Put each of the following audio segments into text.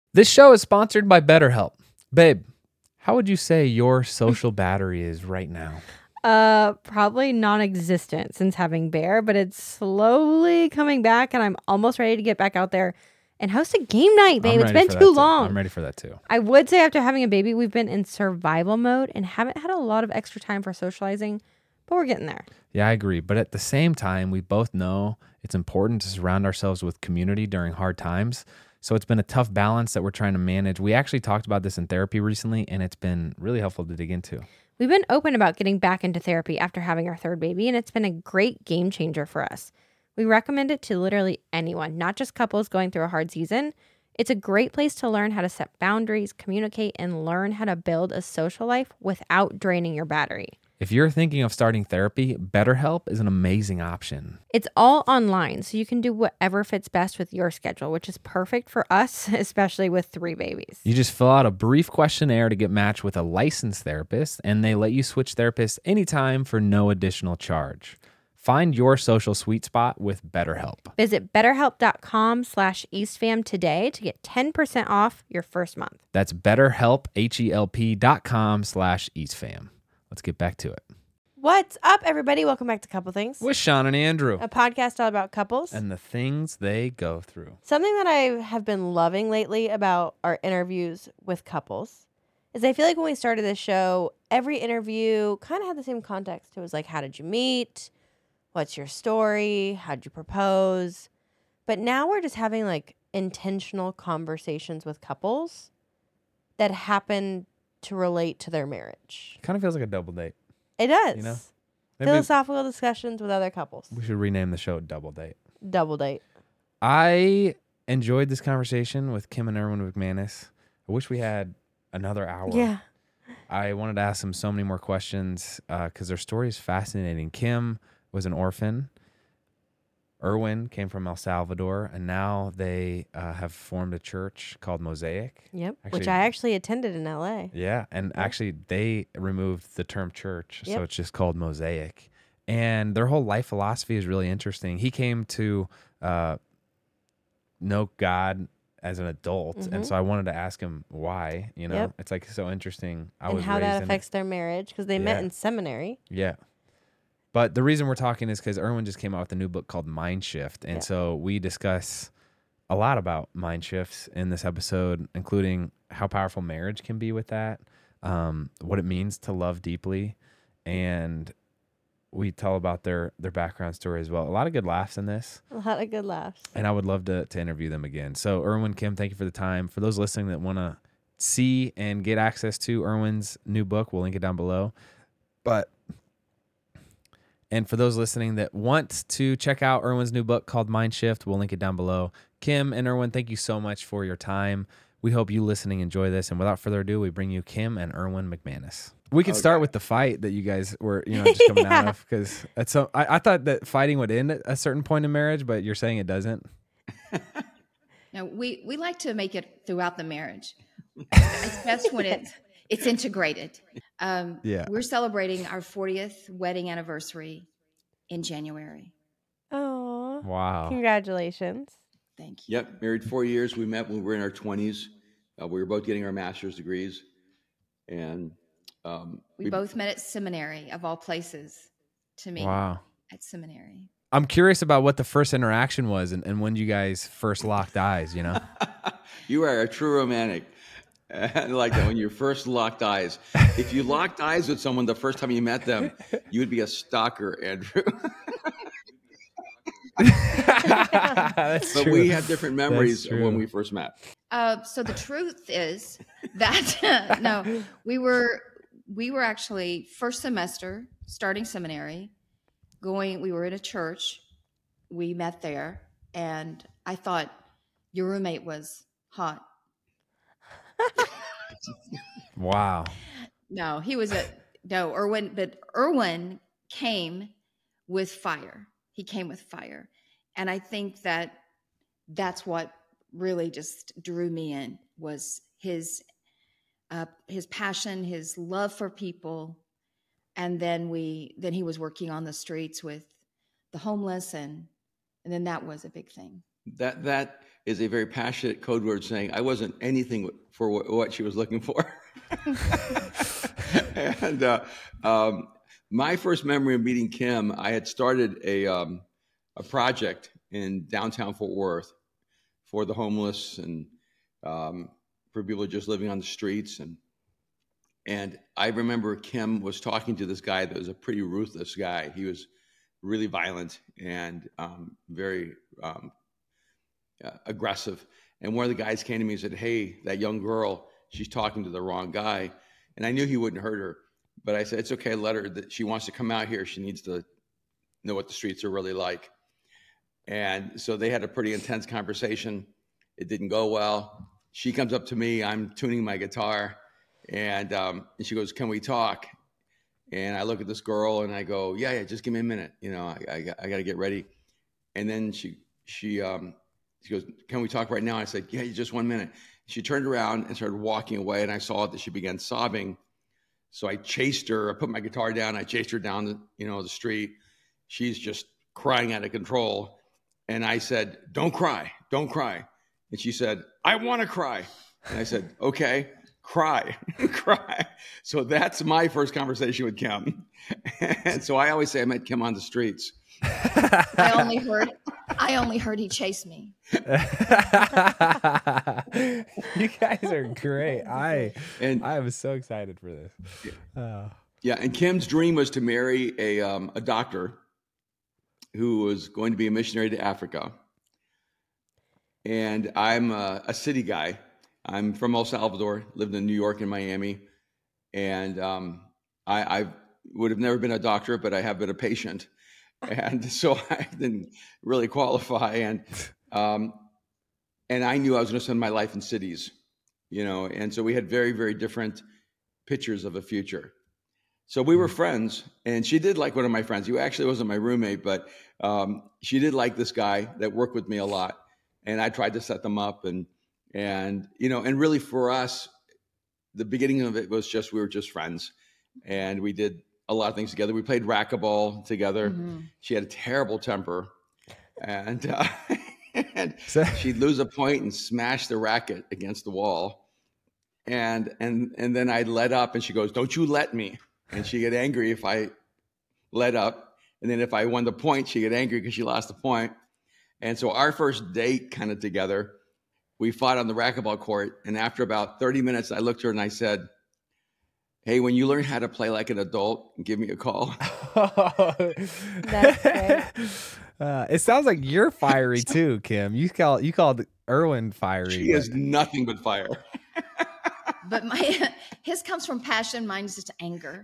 This show is sponsored by BetterHelp. Babe, how would you say your social battery is right now? Probably non-existent since having Bear, but it's slowly coming back, and I'm almost ready to get back out there and host a game night, babe. It's been too long. I'm ready for that too. I would say after having a baby, we've been in survival mode and haven't had a lot of extra time for socializing, but we're getting there. Yeah, I agree. But at the same time, we both know it's important to surround ourselves with community during hard times. So it's been a tough balance that we're trying to manage. We actually talked about this in therapy recently, and it's been really helpful to dig into. We've been open about getting back into therapy after having our third baby, and it's been a great game changer for us. We recommend it to literally anyone, not just couples going through a hard season. It's a great place to learn how to set boundaries, communicate, and learn how to build a social life without draining your battery. If you're thinking of starting therapy, BetterHelp is an amazing option. It's all online, so you can do whatever fits best with your schedule, which is perfect for us, especially with 3 babies. You just fill out a brief questionnaire to get matched with a licensed therapist, and they let you switch therapists anytime for no additional charge. Find your social sweet spot with BetterHelp. Visit betterhelp.com/EastFam today to get 10% off your first month. That's BetterHelp, HELP.com/EastFam. Let's get back to it. What's up, everybody? Welcome back to Couple Things, With Sean and Andrew. a podcast all about couples. And the things they go through. Something that I have been loving lately about our interviews with couples is I feel like when we started this show, every interview kind of had the same context. It was like, how did you meet? What's your story? How'd you propose? But now we're just having like intentional conversations with couples that happen to relate to their marriage. Kind of feels like a double date. It does. You know? Maybe Philosophical discussions with other couples. we should rename the show Double Date. Double date. I enjoyed this conversation with Kim and Erwin McManus. I wish we had another hour. Yeah. I wanted to ask them so many more questions because their story is fascinating. Kim was an orphan. Erwin came from El Salvador, and now they have formed a church called Mosaic. Yep. Actually- Which I actually attended in LA. Yeah, and actually they removed the term church, so Yep. it's just called Mosaic. And their whole life philosophy is really interesting. He came to know God as an adult, and so I wanted to ask him why. You know, Yep. it's like so interesting. I And was how raised that in it. affects their marriage because they met Yeah. in seminary. Yeah. But the reason we're talking is because Erwin just came out with a new book called Mind Shift. And Yeah. so we discuss a lot about mind shifts in this episode, including how powerful marriage can be with that, what it means to love deeply. And we tell about their background story as well. A lot of good laughs in this. A lot of good laughs. And I would love to interview them again. So Erwin, Kim, thank you for the time. For those listening that want to see and get access to Erwin's new book, we'll link it down below. And for those listening that want to check out Erwin's new book called Mind Shift, we'll link it down below. Kim and Erwin, thank you so much for your time. We hope you listening enjoy this. And without further ado, we bring you Kim and Erwin McManus. We could start with the fight that you guys were, just coming out of, because I thought that fighting would end at a certain point in marriage, but you're saying it doesn't. No, we like to make it throughout the marriage. It's best when it's integrated. Yeah. We're celebrating our 40th wedding anniversary in January. Oh, Wow. congratulations. Thank you. Yep, married 4 years. We met when we were in our 20s. We were both getting our master's degrees. And We both met at seminary, of all places, to meet Wow. at seminary. I'm curious about what the first interaction was and when you guys first locked eyes, You are a true romantic. I like that when you first locked eyes. If you locked eyes with someone the first time you met them, you would be a stalker, Andrew. That's But true. we had different memories That's of when true. we first met. So the truth is that no, we were actually first semester starting seminary. We were in a church. We met there, and I thought your roommate was hot. Wow. No, he was Erwin, but Erwin came with fire. He came with fire. And I think that's what really just drew me in was his passion, his love for people. And then he was working on the streets with the homeless, and then that was a big thing. That is a very passionate code word saying I wasn't anything for what she was looking for. And my first memory of meeting Kim, I had started a project in downtown Fort Worth for the homeless and for people just living on the streets. And I remember Kim was talking to this guy that was a pretty ruthless guy. He was really violent and very aggressive. And one of the guys came to me and said, "Hey, that young girl, she's talking to the wrong guy." And I knew he wouldn't hurt her, but I said, "It's okay, let her. That she wants to come out here. She needs to know what the streets are really like." And so they had a pretty intense conversation. It didn't go well. She comes up to me. I'm tuning my guitar, and she goes, "Can we talk?" And I look at this girl and I go, "Yeah, just give me a minute. You know, I got to get ready." And then she goes, "Can we talk right now?" I said, "Yeah, just 1 minute." She turned around and started walking away, and I saw that she began sobbing. So I chased her. I put my guitar down. I chased her down the street. She's just crying out of control. And I said, "Don't cry, don't cry." And she said, "I want to cry." And I said, "Okay, cry, cry." So that's my first conversation with Kim. And so I always say I met Kim on the streets. I only heard he chased me. You guys are great. I am so excited for this. Yeah, and Kim's dream was to marry a doctor who was going to be a missionary to Africa. And I'm a city guy. I'm from El Salvador, lived in New York and Miami. And I would have never been a doctor, but I have been a patient. And so I didn't really qualify. And I knew I was going to spend my life in cities, and so we had very, very different pictures of a future. So we were friends, and she did like one of my friends. He actually wasn't my roommate, but she did like this guy that worked with me a lot. And I tried to set them up, and really for us, the beginning of it was we were just friends, and we did a lot of things together. We played racquetball together. Mm-hmm. She had a terrible temper, and she'd lose a point and smash the racket against the wall. And then I'd let up, and she goes, "Don't you let me." And she'd get angry if I let up. And then if I won the point, she'd get angry because she lost the point. And so our first date kind of together, we fought on the racquetball court. And after about 30 minutes, I looked at her and I said, "Hey, when you learn how to play like an adult, give me a call." That's great. It sounds like you're fiery too, Kim. You called Erwin fiery. She is nothing but fire. But his comes from passion. Mine's just anger.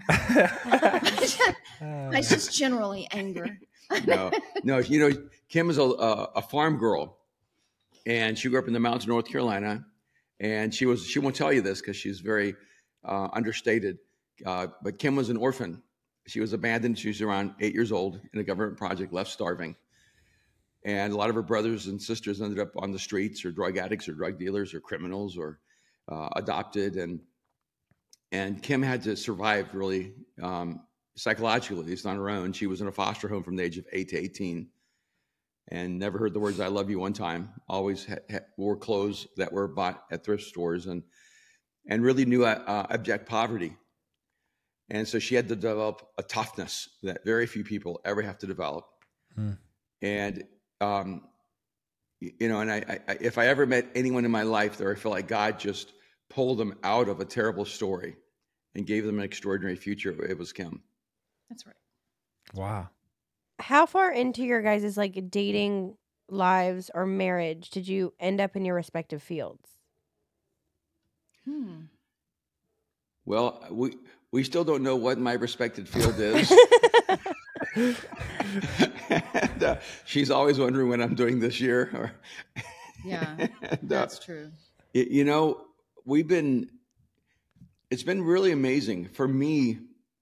Mine's just generally anger. No. Kim is a farm girl, and she grew up in the mountains of North Carolina. And she won't tell you this because she's very understated. But Kim was an orphan. She was abandoned. She was around 8 years old in a government project, left starving. And a lot of her brothers and sisters ended up on the streets, or drug addicts, or drug dealers, or criminals, or adopted. And Kim had to survive really psychologically, at least on her own. She was in a foster home from the age of 8 to 18, and never heard the words "I love you" one time. Always wore clothes that were bought at thrift stores, and really knew abject poverty. And so she had to develop a toughness that very few people ever have to develop. And and I if I ever met anyone in my life there, I feel like God just pulled them out of a terrible story and gave them an extraordinary future, it was Kim. That's right. Wow. How far into your guys' dating lives or marriage did you end up in your respective fields? Well, we still don't know what my respected field is. And, she's always wondering what I'm doing this year. Yeah, that's true. It's been really amazing for me.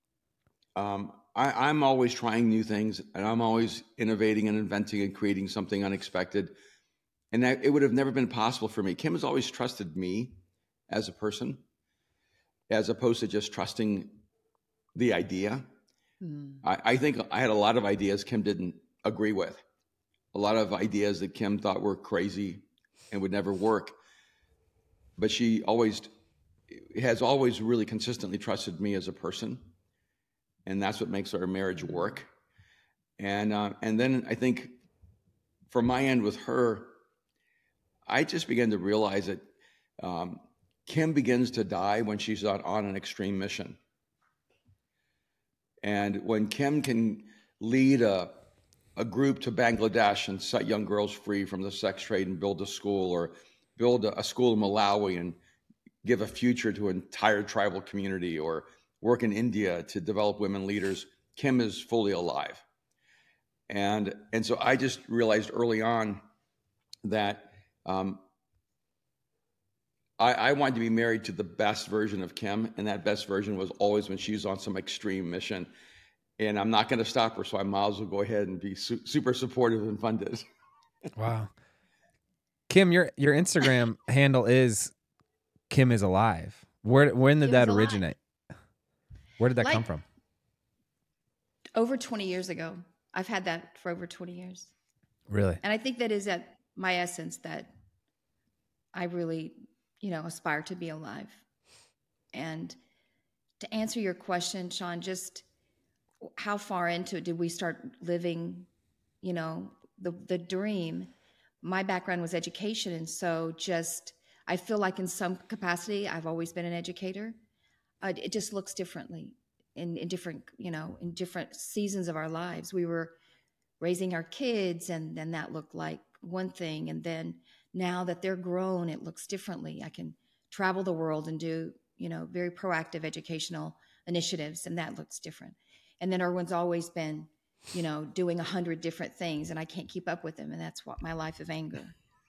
I'm always trying new things, and I'm always innovating and inventing and creating something unexpected. And it would have never been possible for me. Kim has always trusted me as a person, as opposed to just trusting the idea. I think I had a lot of ideas Kim didn't agree with, a lot of ideas that Kim thought were crazy and would never work. But she has always really consistently trusted me as a person, and that's what makes our marriage work. And then I think from my end with her, I just began to realize that Kim begins to die when she's on an extreme mission. And when Kim can lead a group to Bangladesh and set young girls free from the sex trade and build a school, or build a school in Malawi and give a future to an entire tribal community, or work in India to develop women leaders, Kim is fully alive. And so I just realized early on that I wanted to be married to the best version of Kim, and that best version was always when she was on some extreme mission. And I'm not going to stop her, so I might as well go ahead and be super supportive and funded. Wow. Kim, your Instagram handle is Kim is Alive. When did Kim that is originate? Where did that come Like- from? Over 20 years ago. I've had that for over 20 years. Really? And I think that is at my essence, that I really, aspire to be alive. And to answer your question, Sean, just how far into it did we start living, the dream? My background was education. And so I feel like in some capacity, I've always been an educator. It just looks differently in different, in different seasons of our lives. We were raising our kids, and then that looked like one thing. And then now that they're grown, it looks differently. I can travel the world and do, very proactive educational initiatives, and that looks different. And then Erwin's always been, doing 100 different things, and I can't keep up with him. And that's what my life of anger,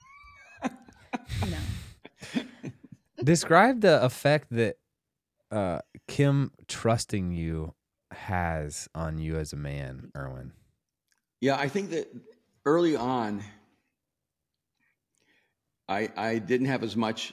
Describe the effect that Kim trusting you has on you as a man, Erwin. Yeah, I think that early on, I didn't have as much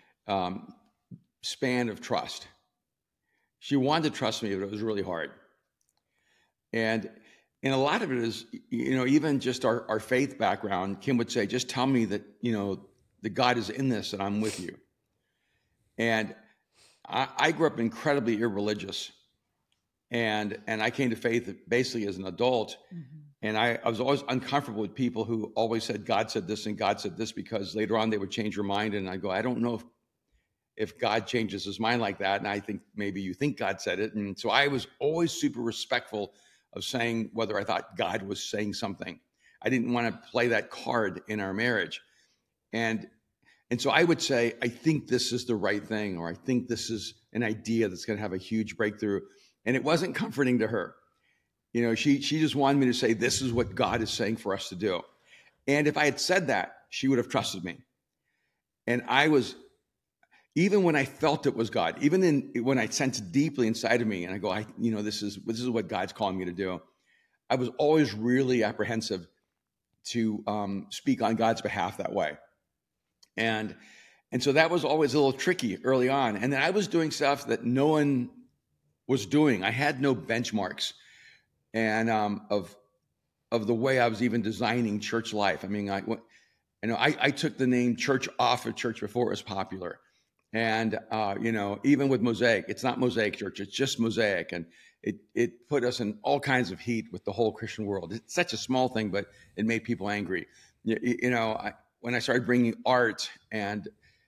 span of trust. She wanted to trust me, but it was really hard. And a lot of it is, even just our faith background. Kim would say, just tell me that, that God is in this and I'm with you. And I grew up incredibly irreligious. And I came to faith basically as an adult. Mm-hmm. And I was always uncomfortable with people who always said, God said this and God said this, because later on they would change their mind. And I go, I don't know if God changes his mind like that. And I think maybe you think God said it. And so I was always super respectful of saying whether I thought God was saying something. I didn't want to play that card in our marriage. And so I would say, I think this is the right thing, or I think this is an idea that's going to have a huge breakthrough. And it wasn't comforting to her. She just wanted me to say, this is what God is saying for us to do. And if I had said that, she would have trusted me. And I was, even when I felt it was God, even when I sensed deeply inside of me, and I go, this is what God's calling me to do, I was always really apprehensive to speak on God's behalf that way. And so that was always a little tricky early on. And then I was doing stuff that no one was doing. I had no benchmarks and of the way I was even designing church life. I mean, I took the name church off of church before it was popular. And, even with Mosaic, it's not Mosaic Church, it's just Mosaic. And it put us in all kinds of heat with the whole Christian world. It's such a small thing, but it made people angry. When I started bringing art and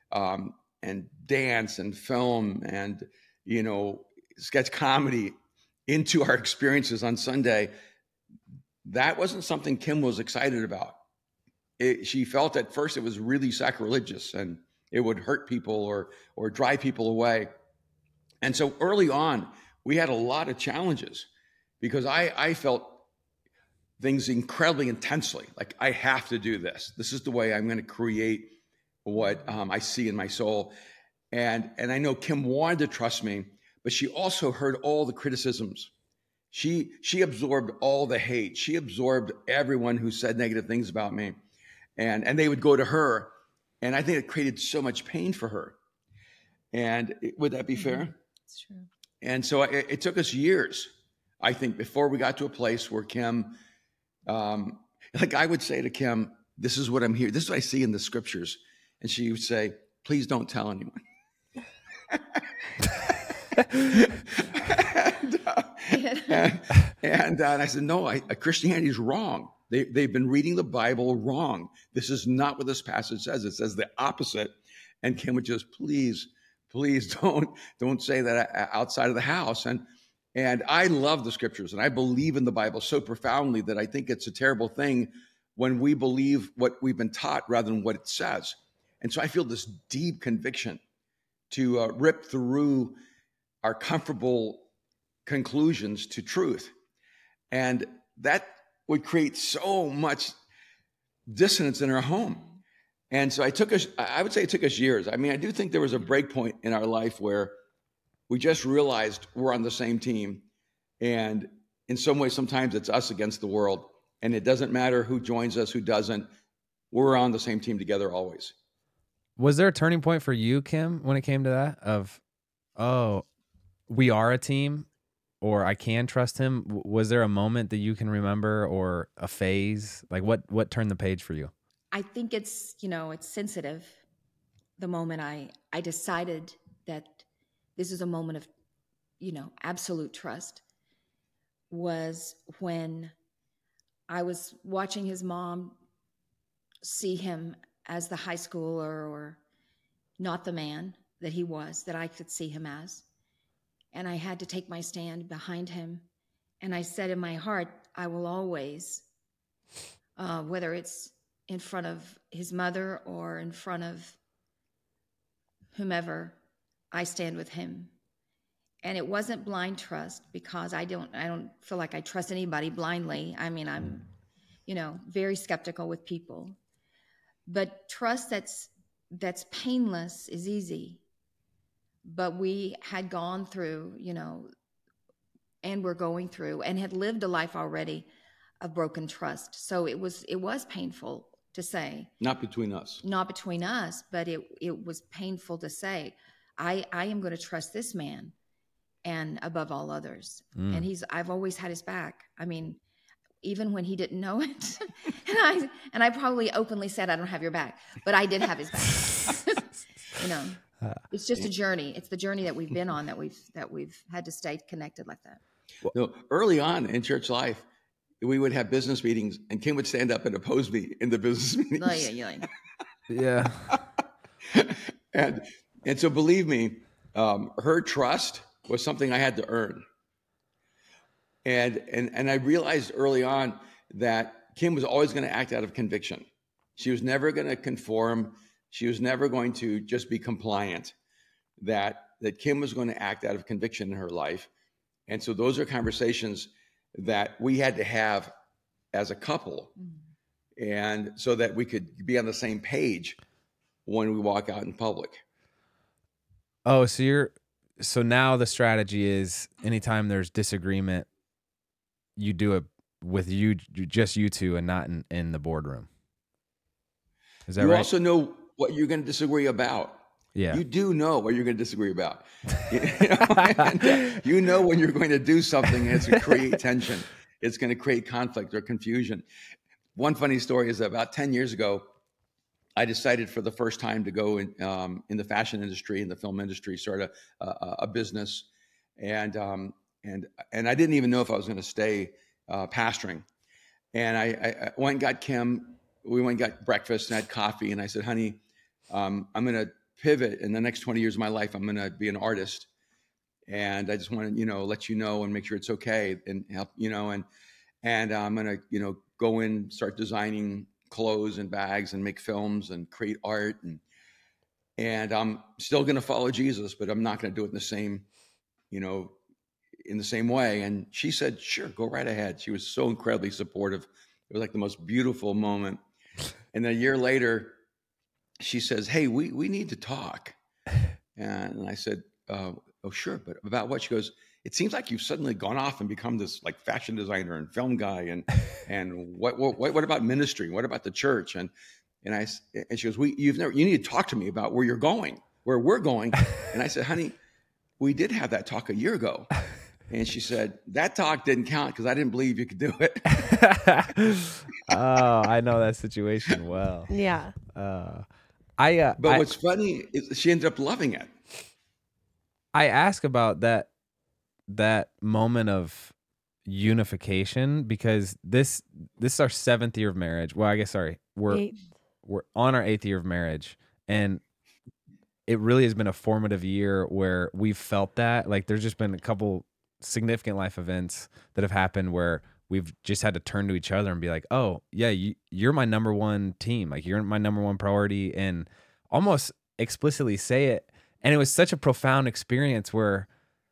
dance and film and, sketch comedy into our experiences on Sunday, that wasn't something Kim was excited about. She felt at first it was really sacrilegious and it would hurt people or drive people away. And so early on, we had a lot of challenges because I felt things incredibly intensely. Like, I have to do this. This is the way I'm going to create what I see in my soul. And I know Kim wanted to trust me, but she also heard all the criticisms. She absorbed all the hate. She absorbed everyone who said negative things about me. And they would go to her. And I think it created so much pain for her. And would that be fair? It's true. And so it took us years, I think, before we got to a place where Kim, like I would say to Kim, this is what I'm here. This is what I see in the scriptures. And she would say, please don't tell anyone. And I said, no, Christianity is wrong. They've been reading the Bible wrong. This is not what this passage says. It says the opposite. And Kim would just, please don't say that outside of the house. And I love the scriptures, and I believe in the Bible so profoundly that I think it's a terrible thing when we believe what we've been taught rather than what it says. And so I feel this deep conviction to rip through our comfortable conclusions to truth. And that would create so much dissonance in our home. And so I would say it took us years. I mean, I do think there was a break point in our life where we just realized we're on the same team. And in some ways, sometimes it's us against the world. And it doesn't matter who joins us, who doesn't. We're on the same team together always. Was there a turning point for you, Kim, when it came to that of, oh, we are a team, or I can trust him? Was there a moment that you can remember, or a phase? Like what turned the page for you? I think it's sensitive. The moment I decided that this is a moment of, absolute trust was when I was watching his mom see him as the high schooler, or not the man that he was, that I could see him as. And I had to take my stand behind him. And I said in my heart, I will always, whether it's in front of his mother or in front of whomever, I stand with him. And it wasn't blind trust, because I don't feel like I trust anybody blindly. I mean, I'm, very skeptical with people. But trust that's painless is easy. But we had gone through, and we're going through, and had lived a life already of broken trust. So it was painful to say. Not between us, but it was painful to say, I am going to trust this man, and above all others. And I've always had his back. I mean, even when he didn't know it. and I probably openly said, I don't have your back, but I did have his back. It's just a journey. It's the journey that we've been on, that we've had to stay connected like that. Well, early on in church life, we would have business meetings, and Kim would stand up and oppose me in the business meetings. Yeah. And so believe me, her trust was something I had to earn. And I realized early on that Kim was always going to act out of conviction. She was never going to conform. She was never going to just be compliant. That Kim was going to act out of conviction in her life. And so those are conversations that we had to have as a couple. And so that we could be on the same page when we walk out in public. Oh, so now the strategy is, anytime there's disagreement, you do it with just you two, and not in the boardroom. Is that right? You also know what you're going to disagree about. Yeah. You do know what you're going to disagree about. You know when you're going to do something, and it's going to create tension. It's going to create conflict or confusion. One funny story is that about 10 years ago, I decided for the first time to go in the fashion industry, in the film industry, start a business. And I didn't even know if I was going to stay pastoring. And I went and got Kim. We went and got breakfast and had coffee. And I said, honey, I'm going to pivot in the next 20 years of my life. I'm going to be an artist. And I just want to, let you know and make sure it's okay and help, and I'm going to, go in, start designing clothes and bags and make films and create art. And I'm still going to follow Jesus, but I'm not going to do it in the same way. And she said, sure, go right ahead. She was so incredibly supportive. It was like the most beautiful moment. And then a year later, she says, hey, we need to talk. And I said, oh, sure. But about what? She goes, it seems like you've suddenly gone off and become this like fashion designer and film guy. And what about ministry? What about the church? And she goes, you need to talk to me about where you're going, where we're going. And I said, honey, we did have that talk a year ago. And she said, that talk didn't count because I didn't believe you could do it. Oh, I know that situation well. Yeah. But what's funny is she ended up loving it. I ask about that moment of unification because this is our 7th year of marriage. Well, I guess sorry, we're on our 8th year of marriage, and it really has been a formative year where we've felt that. Like, there's just been a couple significant life events that have happened where we've just had to turn to each other and be like, oh yeah, you're my number one team, like you're my number one priority, and almost explicitly say it. And it was such a profound experience where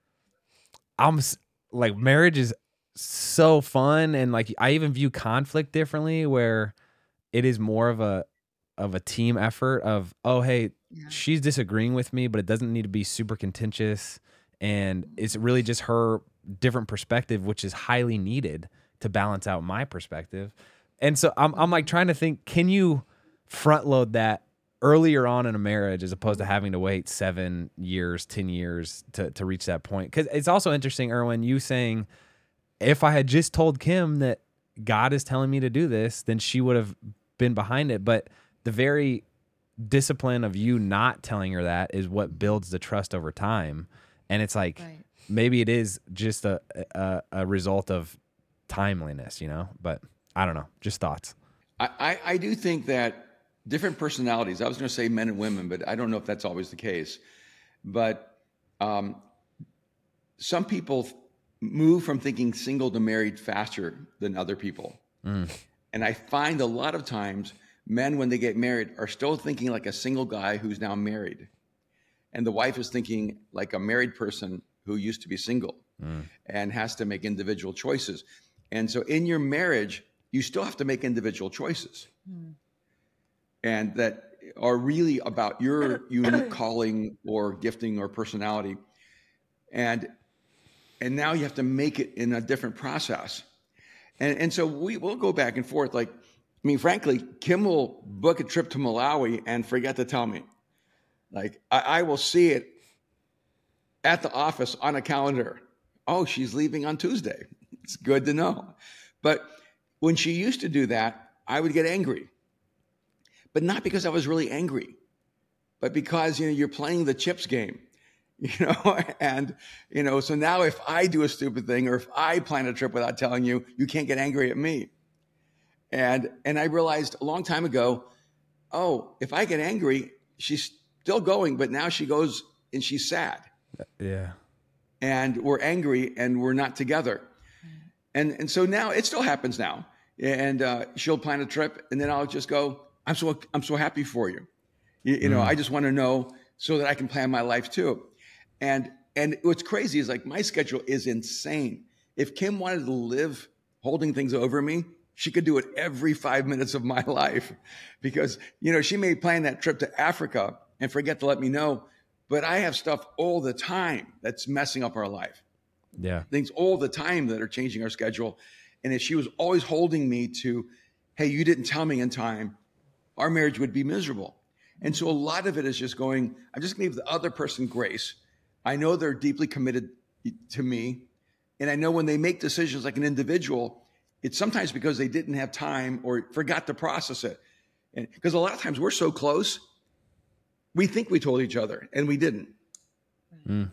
like, marriage is so fun, and like I even view conflict differently, where it is more of a team effort of, oh hey, she's disagreeing with me, but it doesn't need to be super contentious, and it's really just her different perspective, which is highly needed to balance out my perspective. And so I'm like trying to think, can you front load that earlier on in a marriage as opposed to having to wait 7 years, 10 years to reach that point? Because it's also interesting, Erwin, you saying, if I had just told Kim that God is telling me to do this, then she would have been behind it. But the very discipline of you not telling her that is what builds the trust over time. And it's like, maybe it is just a result of timeliness, but I don't know, just thoughts. I do think that different personalities, I was going to say men and women, but I don't know if that's always the case. But some people move from thinking single to married faster than other people. And I find a lot of times men, when they get married, are still thinking like a single guy who's now married. And the wife is thinking like a married person who used to be single and has to make individual choices. And so in your marriage, you still have to make individual choices. And that are really about your unique calling or gifting or personality. And now you have to make it in a different process. And so we'll go back and forth. Like, I mean, frankly, Kim will book a trip to Malawi and forget to tell me. Like, I will see it at the office on a calendar. Oh, she's leaving on Tuesday. It's good to know. But when she used to do that, I would get angry. But not because I was really angry, but because, you're playing the chips game, and, so now if I do a stupid thing or if I plan a trip without telling you, you can't get angry at me. And I realized a long time ago, oh, if I get angry, she's still going, but now she goes and she's sad. Yeah. And we're angry and we're not together. And so now it still happens now. And she'll plan a trip and then I'll just go, I'm so happy for you. I just want to know so that I can plan my life too. And what's crazy is like my schedule is insane. If Kim wanted to live holding things over me, she could do it every 5 minutes of my life because, she may plan that trip to Africa and forget to let me know, but I have stuff all the time that's messing up our life. Yeah. Things all the time that are changing our schedule. And if she was always holding me to, hey, you didn't tell me in time, our marriage would be miserable. And so a lot of it is just going, I'm just going to give the other person grace. I know they're deeply committed to me. And I know when they make decisions like an individual, it's sometimes because they didn't have time or forgot to process it. And because a lot of times we're so close, we think we told each other and we didn't. And,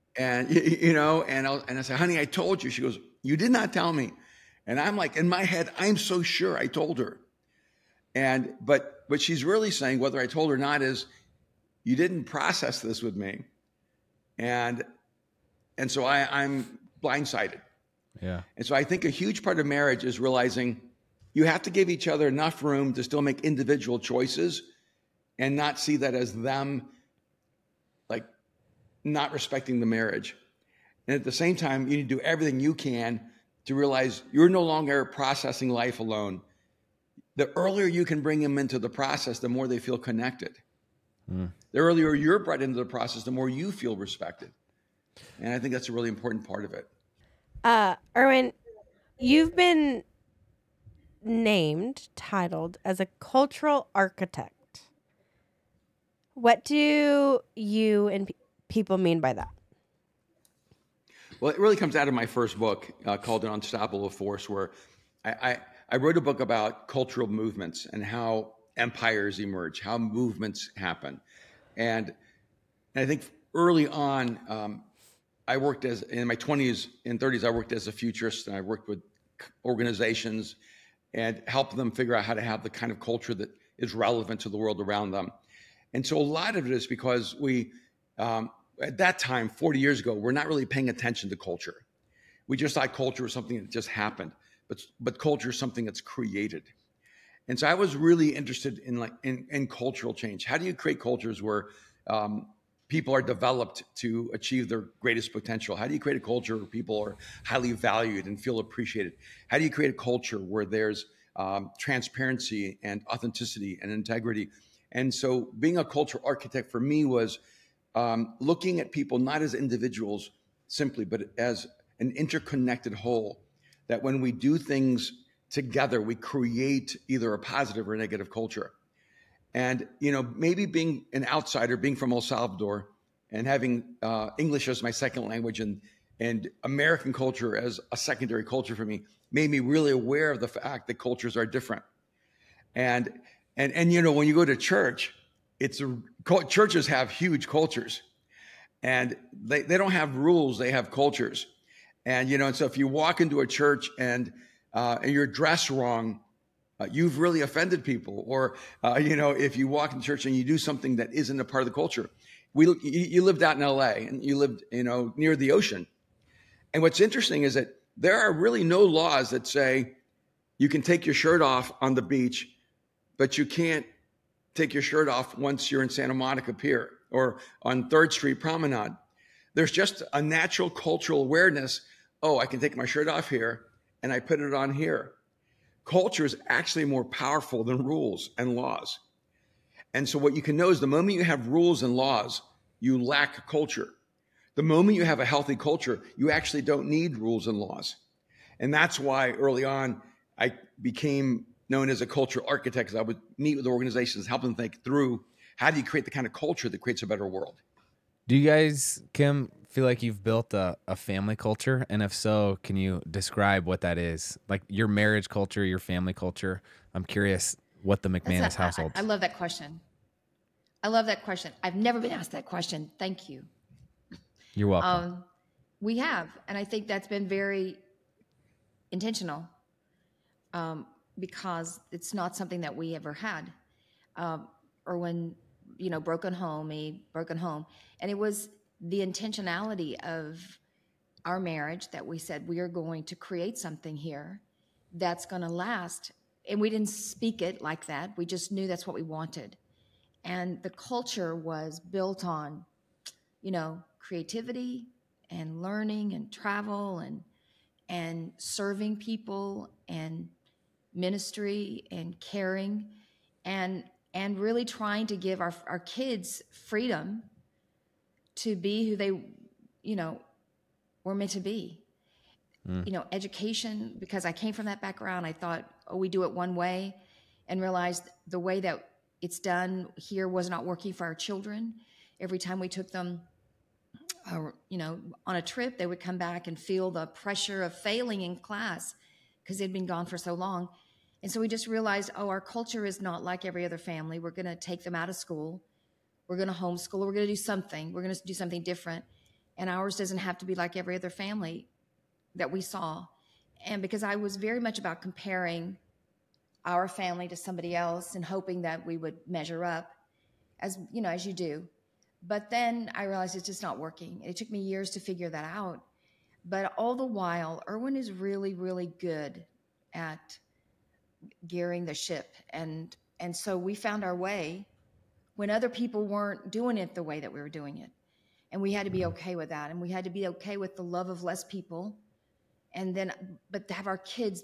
and I say, honey, I told you. She goes, you did not tell me. And I'm like, in my head, I'm so sure I told her. And, but what she's really saying, whether I told her or not, is you didn't process this with me. And so I'm blindsided. Yeah. And so I think a huge part of marriage is realizing you have to give each other enough room to still make individual choices and not see that as them like not respecting the marriage. And at the same time, you need to do everything you can to realize you're no longer processing life alone. The earlier you can bring them into the process, the more they feel connected. The earlier you're brought into the process, the more you feel respected. And I think that's a really important part of it. Erwin, you've been titled as a cultural architect. What do you and people mean by that? Well, it really comes out of my first book called An Unstoppable Force, where I wrote a book about cultural movements and how empires emerge, how movements happen. And I think early on, I worked in my 20s and 30s, I worked as a futurist, and I worked with organizations and helped them figure out how to have the kind of culture that is relevant to the world around them. And so a lot of it is because we, at that time, 40 years ago, we're not really paying attention to culture. We just thought culture was something that just happened, but culture is something that's created. And so I was really interested in cultural change. How do you create cultures where people are developed to achieve their greatest potential? How do you create a culture where people are highly valued and feel appreciated? How do you create a culture where there's transparency and authenticity and integrity? And so being a cultural architect for me was looking at people not as individuals simply, but as an interconnected whole, that when we do things together, we create either a positive or negative culture. And, maybe being an outsider, being from El Salvador and having English as my second language and American culture as a secondary culture for me made me really aware of the fact that cultures are different. And when you go to church, churches have huge cultures, and they don't have rules, they have cultures. And, so if you walk into a church and you're dressed wrong, you've really offended people. Or, if you walk in church and you do something that isn't a part of the culture. You lived out in LA and you lived, near the ocean. And what's interesting is that there are really no laws that say you can take your shirt off on the beach, but you can't take your shirt off once you're in Santa Monica Pier or on 3rd Street Promenade. There's just a natural cultural awareness. Oh, I can take my shirt off here and I put it on here. Culture is actually more powerful than rules and laws. And so what you can know is the moment you have rules and laws, you lack culture. The moment you have a healthy culture, you actually don't need rules and laws. And that's why early on, I became known as a cultural architect, because I would meet with organizations, help them think through how do you create the kind of culture that creates a better world. Do you guys, Kim, feel like you've built a family culture? And if so, can you describe what that is? Like your marriage culture, your family culture? I'm curious what the McManus household. I love that question. I've never been asked that question. Thank you. You're welcome. We have, and I think that's been very intentional because it's not something that we ever had. Erwin, broken home, and it was the intentionality of our marriage that we said we are going to create something here that's going to last. And we didn't speak it like that. We just knew that's what we wanted. And the culture was built on, creativity and learning and travel and serving people and ministry and caring and really trying to give our kids freedom to be who they, were meant to be. Education, because I came from that background, I thought, we do it one way, and realized the way that it's done here was not working for our children. Every time we took them, on a trip, they would come back and feel the pressure of failing in class because they'd been gone for so long. And so we just realized, our culture is not like every other family. We're going to take them out of school. We're going to homeschool. We're going to do something. We're going to do something different. And ours doesn't have to be like every other family that we saw. And because I was very much about comparing our family to somebody else and hoping that we would measure up, as you do. But then I realized it's just not working. It took me years to figure that out. But all the while, Erwin is really, really good at gearing the ship. And so we found our way when other people weren't doing it the way that we were doing it. And we had to be okay with that. And we had to be okay with the love of less people. But to have our kids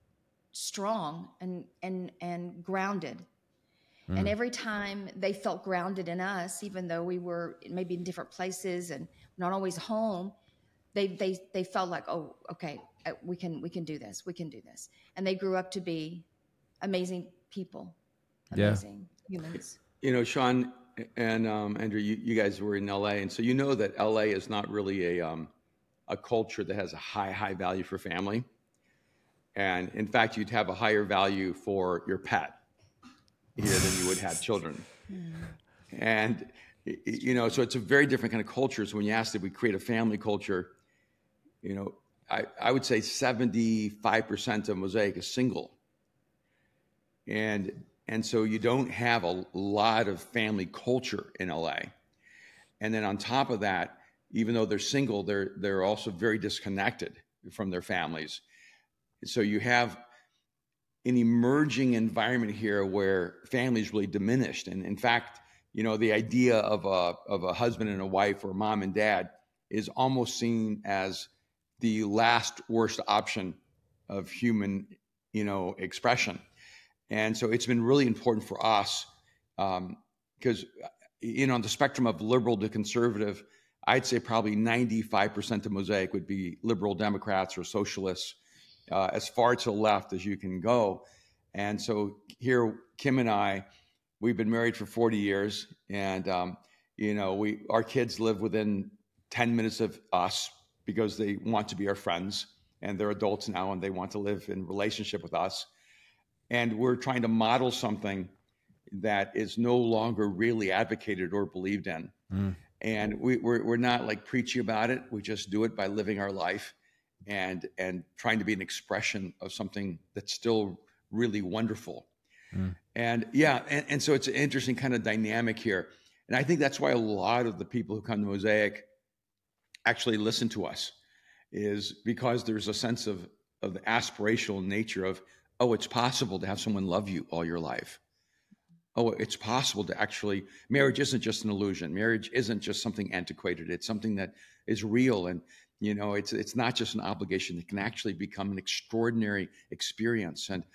strong and grounded. And every time they felt grounded in us, even though we were maybe in different places and not always home, they felt like, oh, okay, we can do this. We can do this. And they grew up to be amazing people, amazing humans. Sean and Andrew, you guys were in LA, and so that LA is not really a culture that has a high value for family. And in fact, you'd have a higher value for your pet. here than you would have children. And, so it's a very different kind of culture. So when you ask, did we create a family culture, I would say 75% of Mosaic is single. And so you don't have a lot of family culture in LA. And then on top of that, even though they're single, they're also very disconnected from their families. So you have an emerging environment here where family is really diminished. And in fact, the idea of a husband and a wife or mom and dad is almost seen as the last worst option of human, expression. And so it's been really important for us because, on the spectrum of liberal to conservative, I'd say probably 95% of Mosaic would be liberal Democrats or socialists, as far to the left as you can go. And so here, Kim and I, we've been married for 40 years, and our kids live within 10 minutes of us because they want to be our friends, and they're adults now, and they want to live in relationship with us. And we're trying to model something that is no longer really advocated or believed in. And we're not like preachy about it. We just do it by living our life and trying to be an expression of something that's still really wonderful. And and so it's an interesting kind of dynamic here. And I think that's why a lot of the people who come to Mosaic actually listen to us, is because there's a sense of the aspirational nature of, oh, it's possible to have someone love you all your life. Oh, it's possible to actually, marriage isn't just an illusion. Marriage isn't just something antiquated. It's something that is real. And, it's not just an obligation. It can actually become an extraordinary experience. And,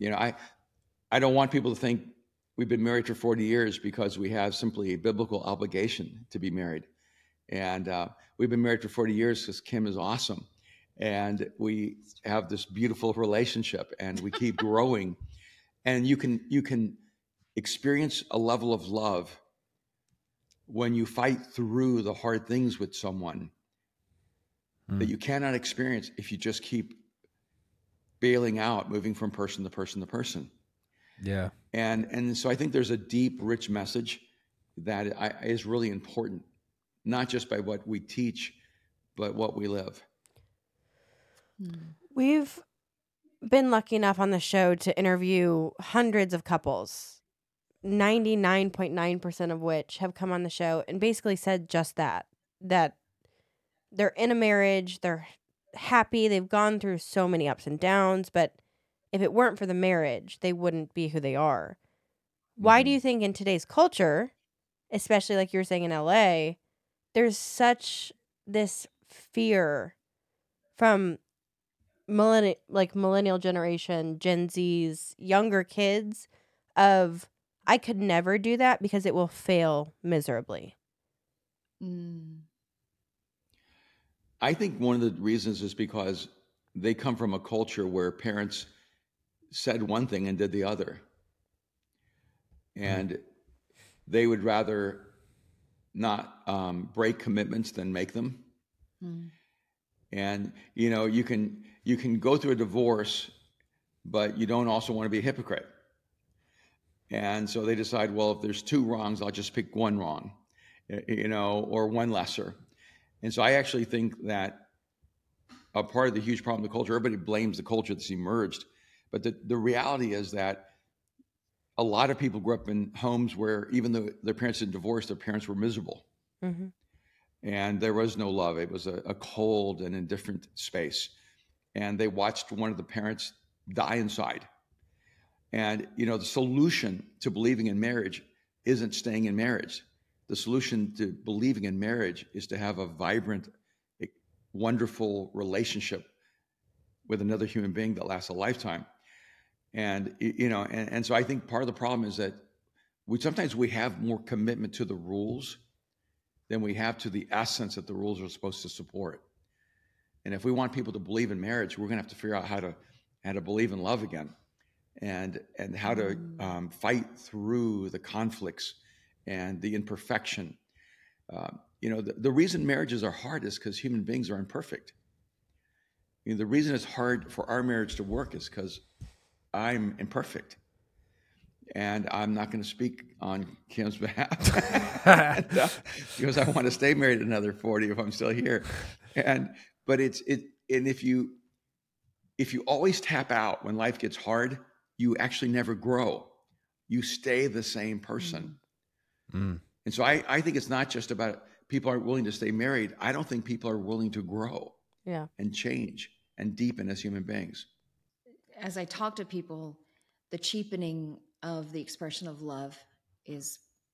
I don't want people to think we've been married for 40 years because we have simply a biblical obligation to be married. And we've been married for 40 years because Kim is awesome. And we have this beautiful relationship, and we keep growing. And you can experience a level of love when you fight through the hard things with someone that you cannot experience if you just keep bailing out, moving from person to person to person. Yeah. And so I think there's a deep, rich message that is really important, not just by what we teach, but what we live. We've been lucky enough on the show to interview hundreds of couples, 99.9% of which have come on the show and basically said just that they're in a marriage, they're happy, they've gone through so many ups and downs, but if it weren't for the marriage, they wouldn't be who they are. Why do you think in today's culture, especially like you're saying in LA, there's such this fear from millennial generation, Gen Z's, younger kids of, I could never do that because it will fail miserably? I think one of the reasons is because they come from a culture where parents said one thing and did the other. And they would rather not break commitments than make them. And, you can go through a divorce, but you don't also want to be a hypocrite. And so they decide, well, if there's two wrongs, I'll just pick one wrong, or one lesser. And so I actually think that a part of the huge problem of the culture, everybody blames the culture that's emerged. But the reality is that a lot of people grew up in homes where even though their parents had divorced, their parents were miserable. And there was no love. It was a cold and indifferent space. And they watched one of the parents die inside. And, the solution to believing in marriage isn't staying in marriage. The solution to believing in marriage is to have a vibrant, wonderful relationship with another human being that lasts a lifetime. And, and so I think part of the problem is that sometimes we have more commitment to the rules than we have to the essence that the rules are supposed to support. And if we want people to believe in marriage, we're going to have to figure out how to believe in love again, and how to fight through the conflicts and the imperfection. The reason marriages are hard is because human beings are imperfect. The reason it's hard for our marriage to work is because I'm imperfect. and I'm not going to speak on Kim's behalf and, because I want to stay married another 40 if I'm still here. But if you always tap out when life gets hard, you actually never grow. You stay the same person. Mm. And so I think it's not just about people aren't willing to stay married. I don't think people are willing to grow and change and deepen as human beings. As I talk to people, the cheapening of the expression of love is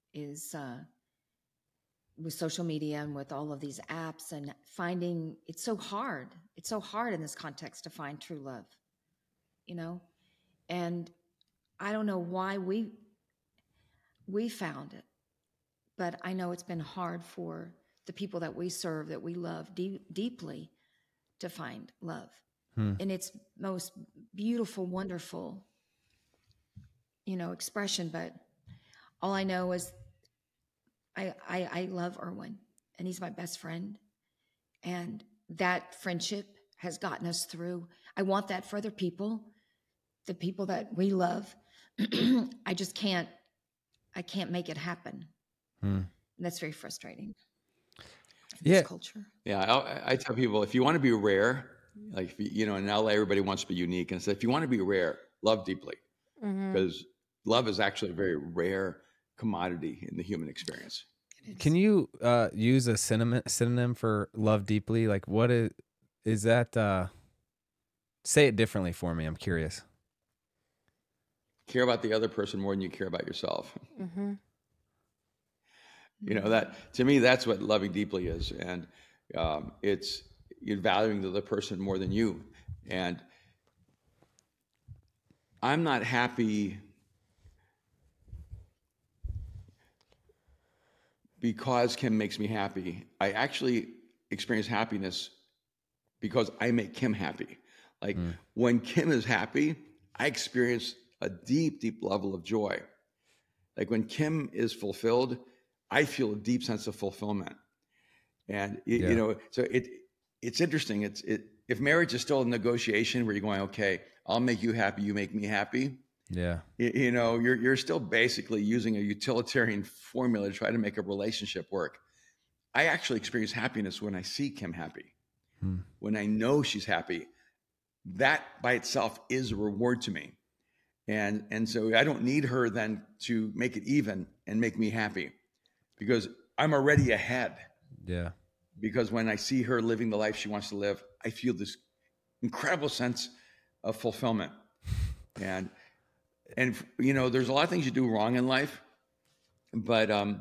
with social media and with all of these apps, and finding it's so hard. It's so hard in this context to find true love, and I don't know why we found it, but I know it's been hard for the people that we serve, that we love deeply, to find love in its most beautiful, wonderful, expression. But all I know is I love Erwin, and he's my best friend, and that friendship has gotten us through. I want that for other people, the people that we love. I can't make it happen. And that's very frustrating in this culture. Yeah, I tell people, if you want to be rare, like, in LA, everybody wants to be unique. And so if you want to be rare, love deeply. Because love is actually a very rare commodity in the human experience. Can you use a synonym for love deeply? Like, what is that? Say it differently for me. I'm curious. Care about the other person more than you care about yourself. That, to me, that's what loving deeply is. And it's you're valuing the other person more than you. And I'm not happy because Kim makes me happy. I actually experience happiness because I make Kim happy. Like when Kim is happy, I experience a deep, deep level of joy. Like when Kim is fulfilled, I feel a deep sense of fulfillment. And so it's interesting. If marriage is still a negotiation where you're going, okay, I'll make you happy, you make me happy. Yeah. You're still basically using a utilitarian formula to try to make a relationship work. I actually experience happiness when I see Kim happy. When I know she's happy, that by itself is a reward to me. And so I don't need her then to make it even and make me happy, because I'm already ahead. Yeah. Because when I see her living the life she wants to live, I feel this incredible sense of fulfillment. And there's a lot of things you do wrong in life, but I'm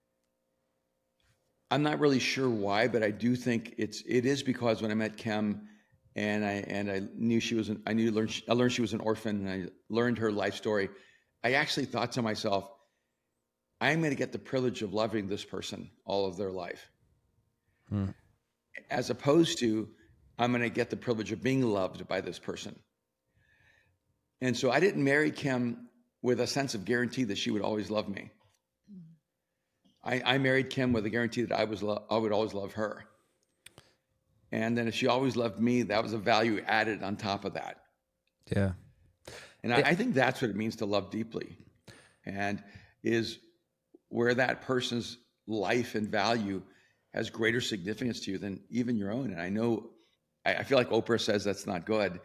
not really sure why, but I do think it is because when I met Kim and I knew I learned she was an orphan, and I learned her life story, I actually thought to myself, I'm going to get the privilege of loving this person all of their life. As opposed to, I'm going to get the privilege of being loved by this person. And so I didn't marry Kim with a sense of guarantee that she would always love me. I married Kim with a guarantee that I would always love her. And then if she always loved me, that was a value added on top of that. Yeah. And I think that's what it means to love deeply, and is where that person's life and value has greater significance to you than even your own. And I feel like Oprah says that's not good.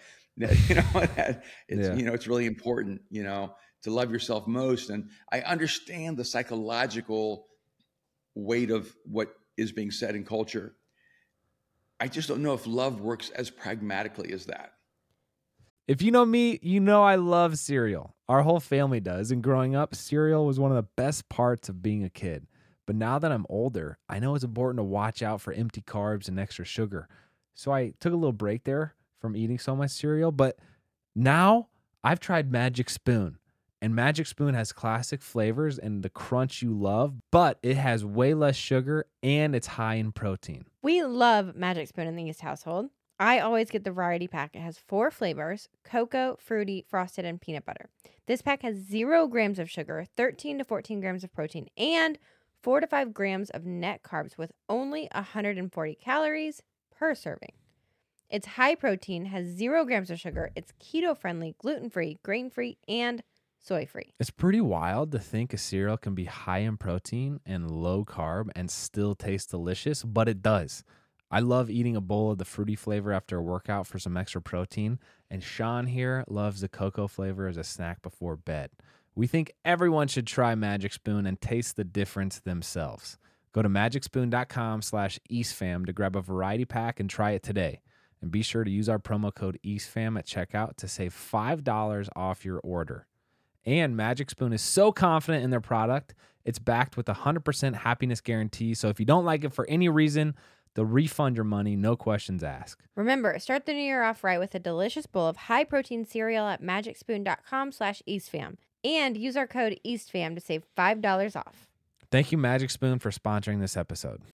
It's really important, to love yourself most. And I understand the psychological weight of what is being said in culture. I just don't know if love works as pragmatically as that. If you know me, you know I love cereal. Our whole family does. And growing up, cereal was one of the best parts of being a kid. But now that I'm older, I know it's important to watch out for empty carbs and extra sugar. So I took a little break there from eating so much cereal. But now I've tried Magic Spoon. And Magic Spoon has classic flavors and the crunch you love, but it has way less sugar and it's high in protein. We love Magic Spoon in the East household. I always get the variety pack. It has 4 flavors: cocoa, fruity, frosted, and peanut butter. This pack has 0 grams of sugar, 13 to 14 grams of protein, and 4 to 5 grams of net carbs with only 140 calories per serving. It's high protein, has 0 grams of sugar, it's keto-friendly, gluten-free, grain-free, and soy-free. It's pretty wild to think a cereal can be high in protein and low carb and still taste delicious, but it does. I love eating a bowl of the fruity flavor after a workout for some extra protein, and Sean here loves the cocoa flavor as a snack before bed. We think everyone should try Magic Spoon and taste the difference themselves. Go to magicspoon.com/EastFam to grab a variety pack and try it today. And be sure to use our promo code EastFam at checkout to save $5 off your order. And Magic Spoon is so confident in their product, it's backed with a 100% happiness guarantee. So if you don't like it for any reason, they'll refund your money, no questions asked. Remember, start the new year off right with a delicious bowl of high-protein cereal at magicspoon.com/EastFam. And use our code EastFam to save $5 off. Thank you, Magic Spoon, for sponsoring this episode.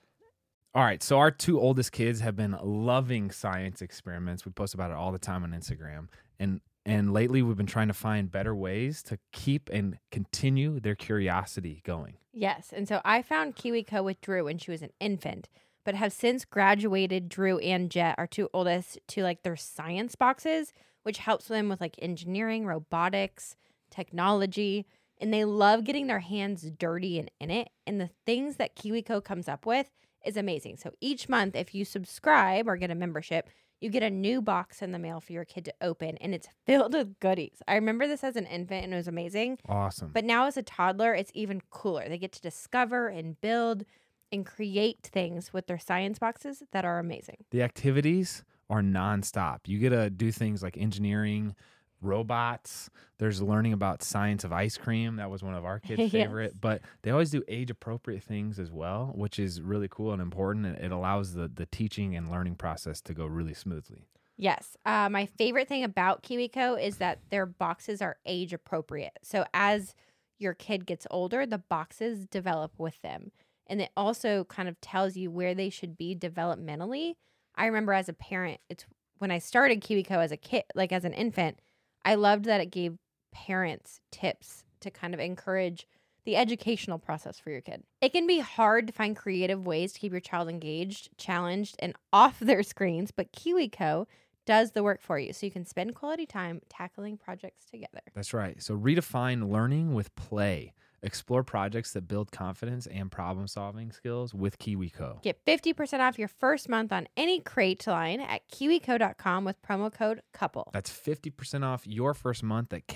All right, so our two oldest kids have been loving science experiments. We post about it all the time on Instagram. And lately, we've been trying to find better ways to keep and continue their curiosity going. Yes, and so I found KiwiCo with Drew when she was an infant, but have since graduated Drew and Jet, our two oldest, to like their science boxes, which helps them with like engineering, robotics, technology, and they love getting their hands dirty and in it. And the things that KiwiCo comes up with is amazing. So each month, if you subscribe or get a membership, you get a new box in the mail for your kid to open, and it's filled with goodies. I remember this as an infant, and it was amazing. Awesome. But now as a toddler, it's even cooler. They get to discover and build and create things with their science boxes that are amazing. The activities are nonstop. You get to do things like engineering, robots. There's learning about science of ice cream. That was one of our kids' Yes. favorite. But they always do age-appropriate things as well, which is really cool and important. It allows the teaching and learning process to go really smoothly. Yes. My favorite thing about KiwiCo is that their boxes are age appropriate. So as your kid gets older, the boxes develop with them. And it also kind of tells you where they should be developmentally. I remember as a parent, it's when I started KiwiCo as a kid, like as an infant, I loved that it gave parents tips to kind of encourage the educational process for your kid. It can be hard to find creative ways to keep your child engaged, challenged, and off their screens, but KiwiCo does the work for you so you can spend quality time tackling projects together. That's right. So redefine learning with play. Explore projects that build confidence and problem-solving skills with KiwiCo. Get 50% off your first month on any crate line at kiwico.com with promo code COUPLE. That's 50% off your first month at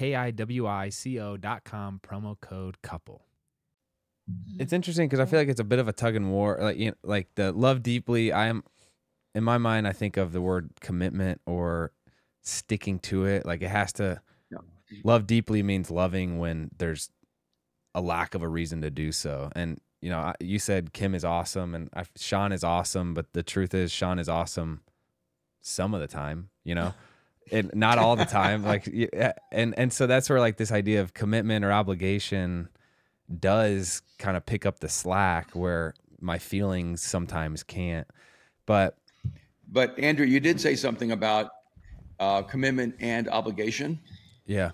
kiwico.com, promo code COUPLE. It's interesting because I feel like it's a bit of a tug and war. Like the love deeply, in my mind, I think of the word commitment or sticking to it. Like it has to, love deeply means loving when there's a lack of a reason to do so. And, you know, you said Kim is awesome and Sean is awesome, but the truth is Sean is awesome some of the time, you know, and not all the time. And so that's where like this idea of commitment or obligation does kind of pick up the slack where my feelings sometimes can't. But Andrew, you did say something about commitment and obligation. Yeah.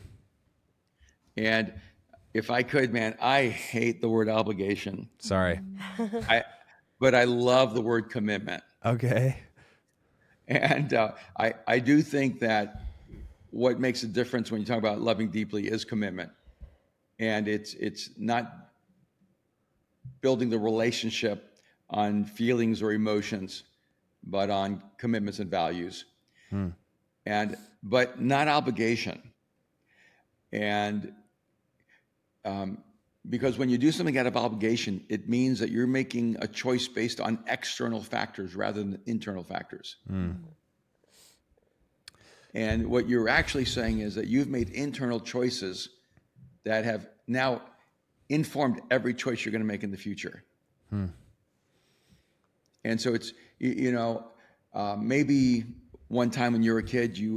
And if I could, man, I hate the word obligation. Sorry. But I love the word commitment. Okay. And I do think that what makes a difference when you talk about loving deeply is commitment. And it's not building the relationship on feelings or emotions, but on commitments and values. But not obligation. And because when you do something out of obligation, it means that you're making a choice based on external factors rather than internal factors. And what you're actually saying is that you've made internal choices that have now informed every choice you're going to make in the future. And so it's, maybe one time when you were a kid, you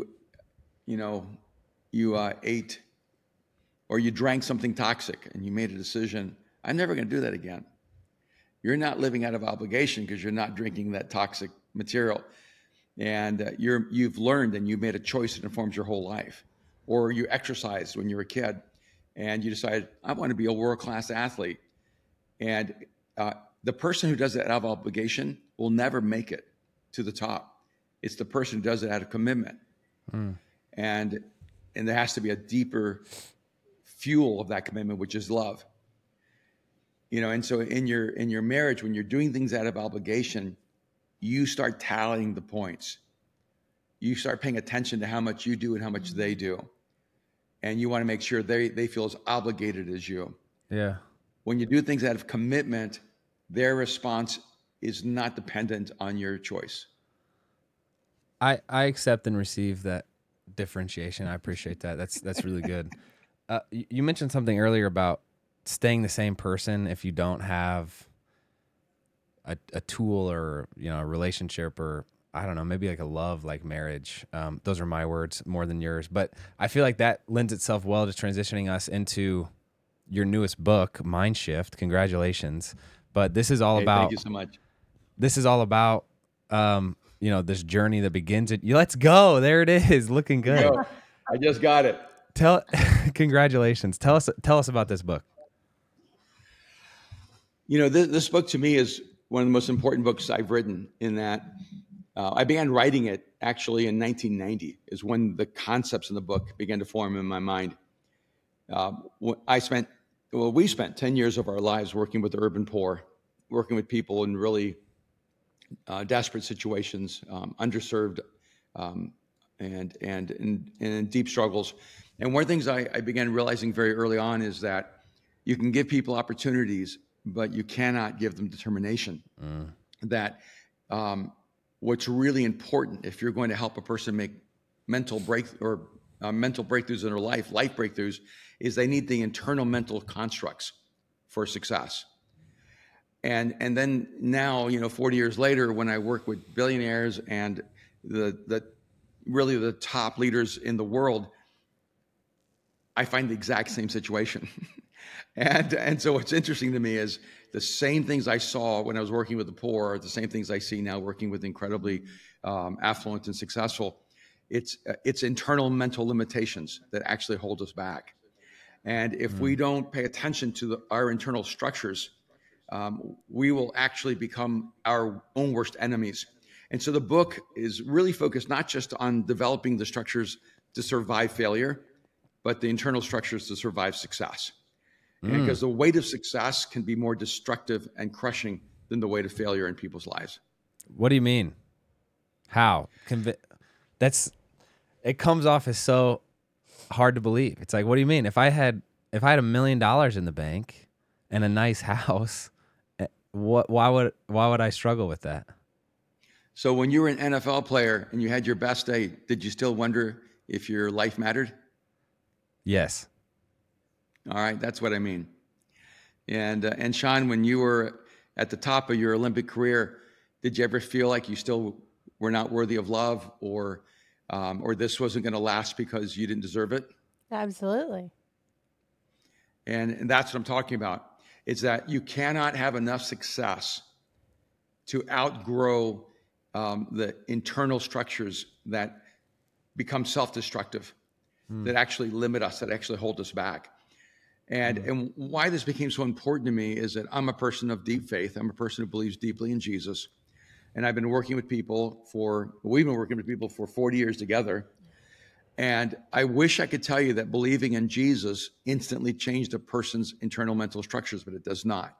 ate or you drank something toxic and you made a decision, I'm never going to do that again. You're not living out of obligation because you're not drinking that toxic material. And you've learned and you've made a choice that informs your whole life. Or you exercised when you were a kid and you decided, I want to be a world-class athlete. And the person who does that out of obligation will never make it to the top. It's the person who does it out of commitment. And there has to be a deeper fuel of that commitment, which is love. And so in your marriage, when you're doing things out of obligation, you start tallying the points. You start paying attention to how much you do and how much they do. And you want to make sure they feel as obligated as you. Yeah. When you do things out of commitment, their response is not dependent on your choice. I accept and receive that differentiation. I appreciate that. That's really good. You mentioned something earlier about staying the same person if you don't have a tool or a relationship, or I don't know, maybe like a love like marriage. Those are my words more than yours, but I feel like that lends itself well to transitioning us into your newest book, Mind Shift. Congratulations! But this is all about. Thank you so much. This is all about this journey that begins at. Let's go. There it is, looking good. Yo, I just got it. Congratulations. Tell us about this book. This book to me is one of the most important books I've written, in that I began writing it actually in 1990 is when the concepts in the book began to form in my mind. We spent 10 years of our lives working with the urban poor, working with people in really desperate situations, underserved, and in deep struggles. And one of the things I began realizing very early on is that you can give people opportunities, but you cannot give them determination. That what's really important if you're going to help a person make mental breakthroughs in their life breakthroughs, is they need the internal mental constructs for success. And then now, 40 years later, when I work with billionaires and the top leaders in the world, I find the exact same situation. And so what's interesting to me is the same things I saw when I was working with the poor are the same things I see now working with incredibly affluent and successful. It's internal mental limitations that actually hold us back. And if we don't pay attention to our internal structures, we will actually become our own worst enemies. And so the book is really focused not just on developing the structures to survive failure, but the internal structures to survive success. Because the weight of success can be more destructive and crushing than the weight of failure in people's lives. What do you mean? How? It comes off as so hard to believe. It's like, what do you mean? If I had $1 million in the bank and a nice house, why would I struggle with that? So when you were an NFL player and you had your best day, did you still wonder if your life mattered? Yes. All right, that's what I mean. And Sean, when you were at the top of your Olympic career, did you ever feel like you still were not worthy of love, or this wasn't going to last because you didn't deserve it? Absolutely. And that's what I'm talking about. It's that you cannot have enough success to outgrow the internal structures that become self-destructive, that actually limit us, that actually hold us back. And why this became so important to me is that I'm a person of deep faith. I'm a person who believes deeply in Jesus. And we've been working with people for 40 years together. And I wish I could tell you that believing in Jesus instantly changed a person's internal mental structures, but it does not.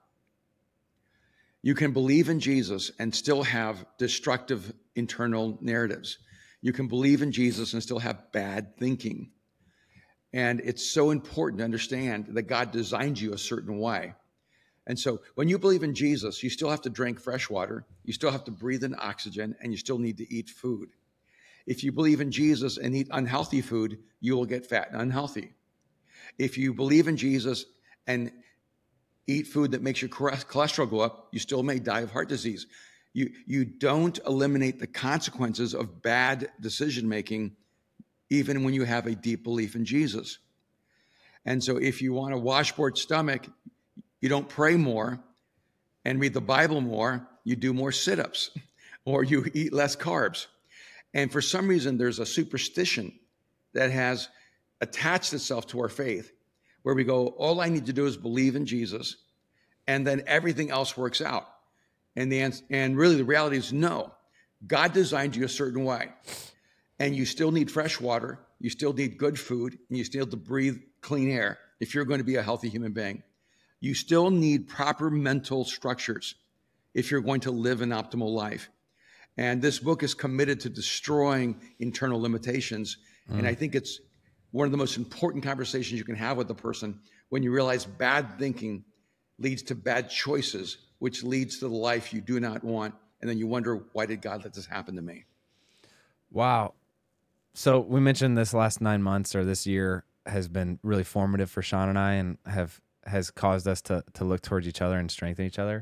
You can believe in Jesus and still have destructive internal narratives. You can believe in Jesus and still have bad thinking. And it's so important to understand that God designed you a certain way. And so when you believe in Jesus, you still have to drink fresh water, you still have to breathe in oxygen, and you still need to eat food. If you believe in Jesus and eat unhealthy food, you will get fat and unhealthy. If you believe in Jesus and eat food that makes your cholesterol go up, you still may die of heart disease. You don't eliminate the consequences of bad decision-making even when you have a deep belief in Jesus. And so if you want a washboard stomach, you don't pray more and read the Bible more, you do more sit-ups or you eat less carbs. And for some reason, there's a superstition that has attached itself to our faith where we go, all I need to do is believe in Jesus and then everything else works out. And really the reality is no. God designed you a certain way. And you still need fresh water, you still need good food, and you still have to breathe clean air. if you're going to be a healthy human being. You still need proper mental structures if you're going to live an optimal life. And this book is committed to destroying internal limitations. And I think it's one of the most important conversations you can have with a person when you realize bad thinking leads to bad choices, which leads to the life you do not want. And then you wonder, why did God let this happen to me? Wow. So we mentioned this last 9 months or this year has been really formative for Sean and I, and has caused us to look towards each other and strengthen each other.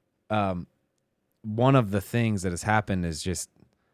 One of the things that has happened is just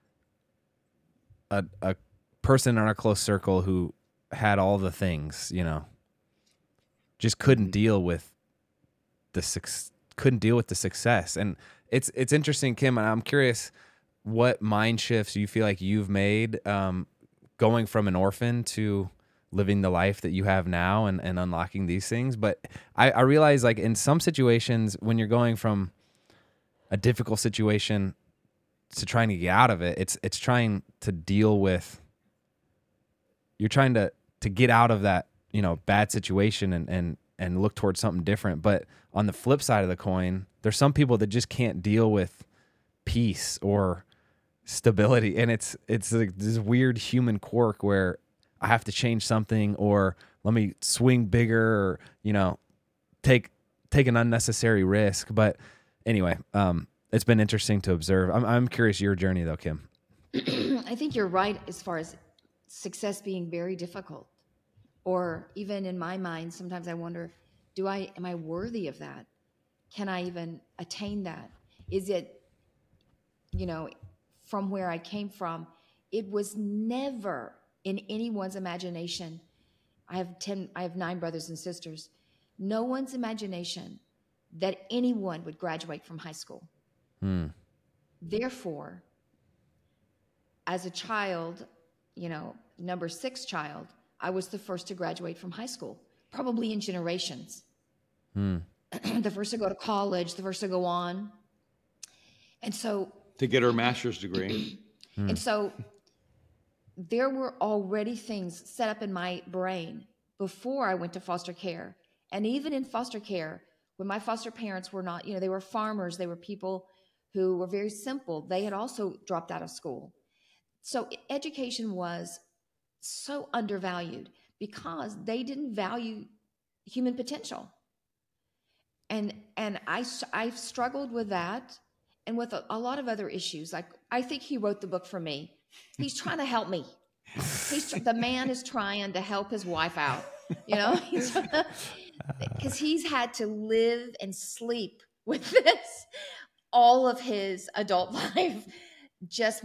a person in our close circle who had all the things, just couldn't deal with the success. And it's interesting, Kim, and I'm curious what mind shifts you feel like you've made, going from an orphan to living the life that you have now and unlocking these things. But I realize, like, in some situations when you're going from a difficult situation to trying to get out of it, it's trying to deal with, you're trying to get out of that, bad situation and look towards something different. But on the flip side of the coin, there's some people that just can't deal with peace or stability. And it's like this weird human quirk where I have to change something, or let me swing bigger, or, take an unnecessary risk. But anyway, it's been interesting to observe. I'm curious your journey though, Kim. I think you're right as far as success being very difficult. Or even in my mind, sometimes I wonder, am I worthy of that? Can I even attain that? Is it, from where I came from, it was never in anyone's imagination. I have 9 brothers and sisters. No one's imagination that anyone would graduate from high school. Therefore, as a child, number 6 child, I was the first to graduate from high school, probably in generations. The first to go to college, the first to go on. And so To get her master's degree. And so there were already things set up in my brain before I went to foster care. And even in foster care, when my foster parents were not, they were farmers, they were people who were very simple. They had also dropped out of school. So education was so undervalued because they didn't value human potential. And I've struggled with that and with a lot of other issues. Like, I think he wrote the book for me. He's trying to help me. The man is trying to help his wife out, because he's had to live and sleep with this all of his adult life. Just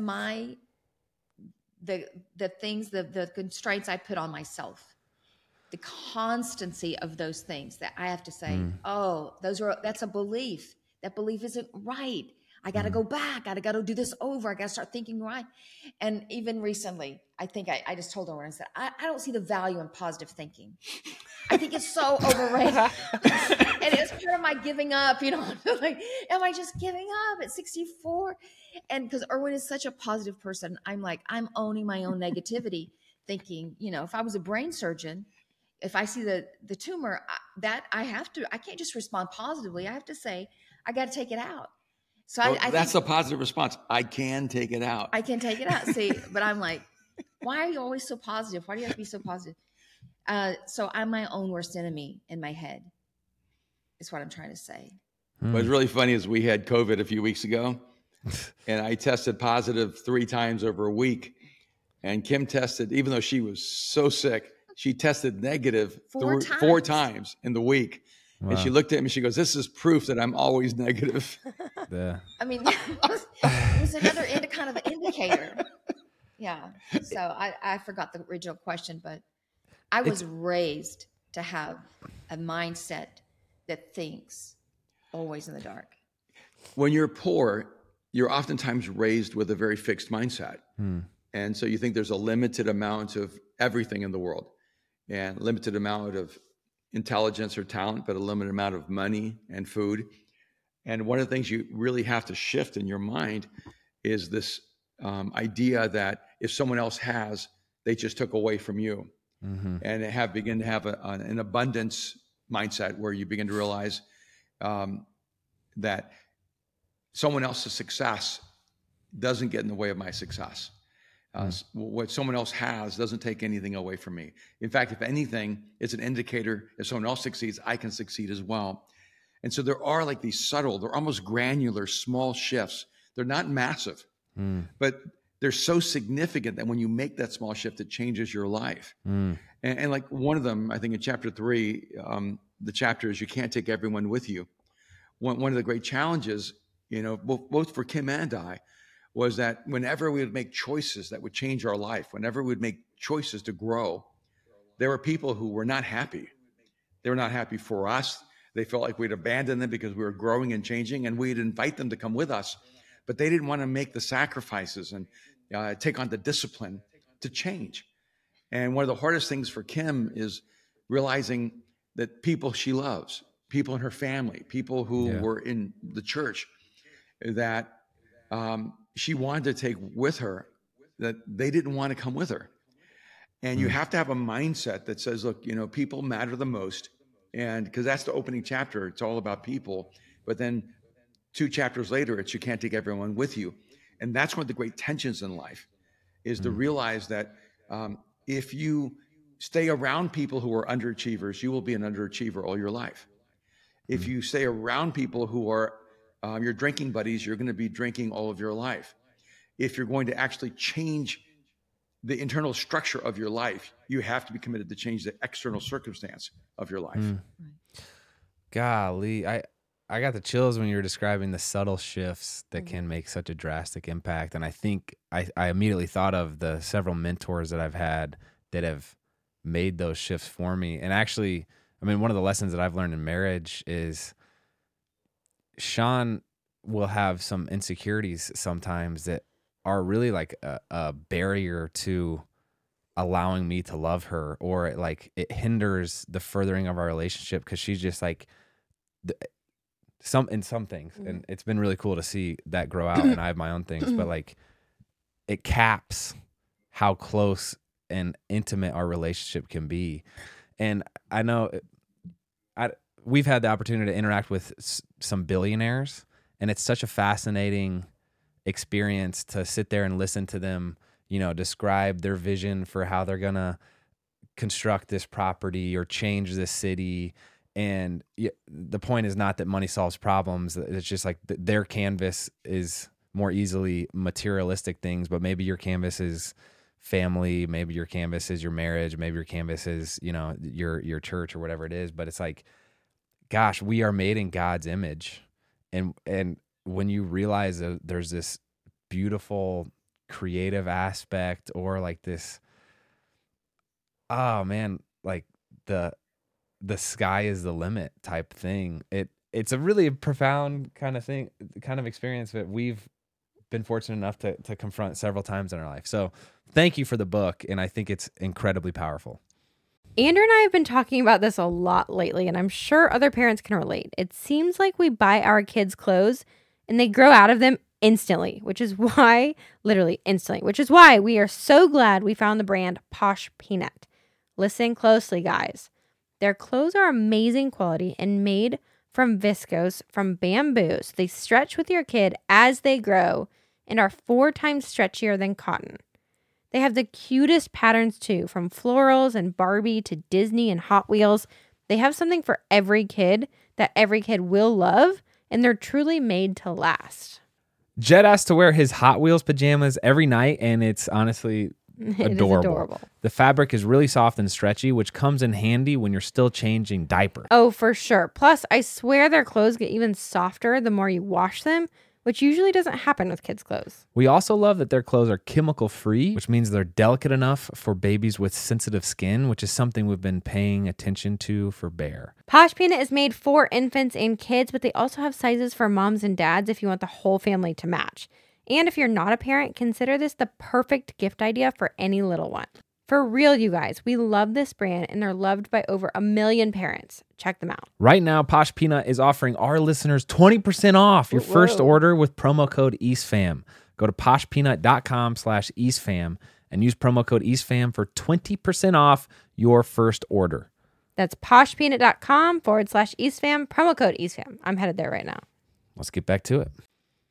the things, the constraints I put on myself, the constancy of those things that I have to say, that's a belief. That belief isn't right. I got to go back. I got to do this over. I got to start thinking right. And even recently, I think I just told her when I said, I don't see the value in positive thinking. I think it's so overrated. And it's part of my giving up, like, am I just giving up at 64? And because Erwin is such a positive person, I'm owning my own negativity, thinking, if I was a brain surgeon, if I see the tumor, I can't just respond positively. I have to say, I got to take it out. So that's a positive response. I can take it out. I can take it out. See, but I'm like, why are you always so positive? Why do you have to be so positive? So I'm my own worst enemy in my head, is what I'm trying to say. What's really funny is we had COVID a few weeks ago, and I tested positive 3 times over a week. And Kim tested, even though she was so sick, she tested negative 4 times in the week. Wow. And she looked at me, she goes, this is proof that I'm always negative. Yeah. I mean, it was another kind of an indicator. Yeah. So I forgot the original question, but I was raised to have a mindset that thinks always in the dark. When you're poor, you're oftentimes raised with a very fixed mindset. And so you think there's a limited amount of everything in the world, and limited amount of intelligence or talent, but a limited amount of money and food. And one of the things you really have to shift in your mind is this idea that if someone else has, they just took away from you. and begin to have an abundance mindset where you begin to realize that someone else's success doesn't get in the way of my success. What someone else has doesn't take anything away from me. In fact, if anything, it's an indicator if someone else succeeds, I can succeed as well. And so there are like these subtle, they're almost granular, small shifts. They're not massive, but they're so significant that when you make that small shift, it changes your life. And like one of them, I think in chapter 3, the chapter is you can't take everyone with you. One of the great challenges, both for Kim and I, was that whenever we would make choices that would change our life, whenever we would make choices to grow, there were people who were not happy. They were not happy for us. They felt like we'd abandon them because we were growing and changing, and we'd invite them to come with us. But they didn't want to make the sacrifices and take on the discipline to change. And one of the hardest things for Kim is realizing that people she loves, people in her family, people who were in the church, that she wanted to take with her, that they didn't want to come with her. And you have to have a mindset that says, look, people matter the most. And because that's the opening chapter, it's all about people. But then 2 chapters later, it's you can't take everyone with you. And that's one of the great tensions in life, is to realize that if you stay around people who are underachievers, you will be an underachiever all your life. If you stay around people who are your drinking buddies, you're going to be drinking all of your life. If you're going to actually change the internal structure of your life, you have to be committed to change the external circumstance of your life. Golly, I got the chills when you were describing the subtle shifts that can make such a drastic impact. And I think I immediately thought of the several mentors that I've had that have made those shifts for me. And actually, one of the lessons that I've learned in marriage is Sean will have some insecurities sometimes that are really like a barrier to allowing me to love her, or it hinders the furthering of our relationship because she's just like some things. And it's been really cool to see that grow out, and I have my own things, but it caps how close and intimate our relationship can be. And I know we've had the opportunity to interact with some billionaires, and it's such a fascinating experience to sit there and listen to them, describe their vision for how they're going to construct this property or change this city. And the point is not that money solves problems. It's just like their canvas is more easily materialistic things, but maybe your canvas is family, maybe your canvas is your marriage, maybe your canvas is, your church or whatever it is. But it's like, gosh, we are made in God's image. And when you realize that there's this beautiful creative aspect, or like this, oh man, like the sky is the limit type thing. It's a really profound kind of experience that we've been fortunate enough to confront several times in our life. So thank you for the book. And I think it's incredibly powerful. Andrew and I have been talking about this a lot lately, and I'm sure other parents can relate. It seems like we buy our kids clothes and they grow out of them instantly, which is why we are so glad we found the brand Posh Peanut. Listen closely, guys. Their clothes are amazing quality and made from viscose from bamboo. So they stretch with your kid as they grow and are 4 times stretchier than cotton. They have the cutest patterns too, from florals and Barbie to Disney and Hot Wheels. They have something for every kid that every kid will love, and they're truly made to last. Jed has to wear his Hot Wheels pajamas every night, and it's honestly adorable. The fabric is really soft and stretchy, which comes in handy when you're still changing diapers. Oh, for sure. Plus, I swear their clothes get even softer the more you wash them, which usually doesn't happen with kids' clothes. We also love that their clothes are chemical free, which means they're delicate enough for babies with sensitive skin, which is something we've been paying attention to for Bear. Posh Peanut is made for infants and kids, but they also have sizes for moms and dads if you want the whole family to match. And if you're not a parent, consider this the perfect gift idea for any little one. For real, you guys, we love this brand, and they're loved by over 1 million parents. Check them out. Right now, Posh Peanut is offering our listeners 20% off your first order with promo code EastFam. Go to poshpeanut.com/EastFam and use promo code EastFam for 20% off your first order. That's poshpeanut.com/EastFam, promo code EastFam. I'm headed there right now. Let's get back to it.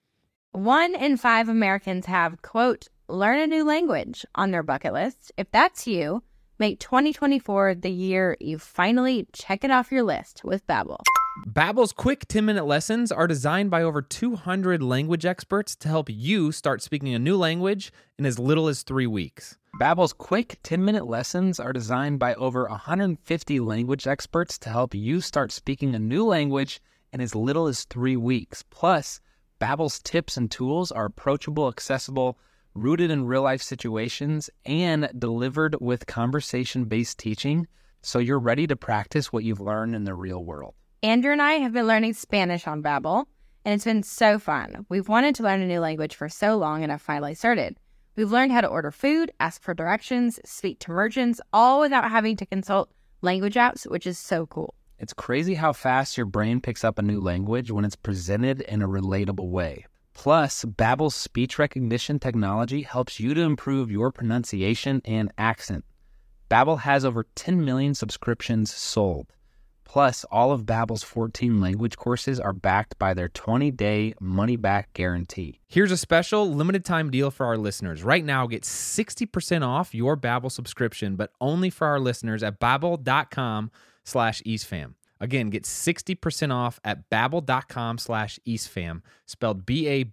1 in 5 Americans have, quote, learn a new language on their bucket list. If that's you, make 2024 the year you finally check it off your list with Babbel. Babbel's quick 10-minute lessons are designed by over 200 language experts to help you start speaking a new language in as little as 3 weeks. Babbel's quick 10-minute lessons are designed by over 150 language experts to help you start speaking a new language in as little as 3 weeks. Plus, Babbel's tips and tools are approachable, accessible, rooted in real-life situations, and delivered with conversation-based teaching, so you're ready to practice what you've learned in the real world. Andrew and I have been learning Spanish on Babbel, and it's been so fun. We've wanted to learn a new language for so long, and I've finally started. We've learned how to order food, ask for directions, speak to merchants, all without having to consult language apps, which is so cool. It's crazy how fast your brain picks up a new language when it's presented in a relatable way. Plus, Babbel's speech recognition technology helps you to improve your pronunciation and accent. Babbel has over 10 million subscriptions sold. Plus, all of Babbel's 14 language courses are backed by their 20-day money-back guarantee. Here's a special limited-time deal for our listeners. Right now, get 60% off your Babbel subscription, but only for our listeners at babbel.com/EastFam. Again, get 60% off at babbel.com/EastFam, spelled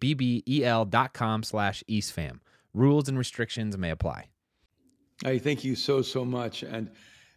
BABBEL.com/EastFam. Rules and restrictions may apply. Hey, thank you so much. And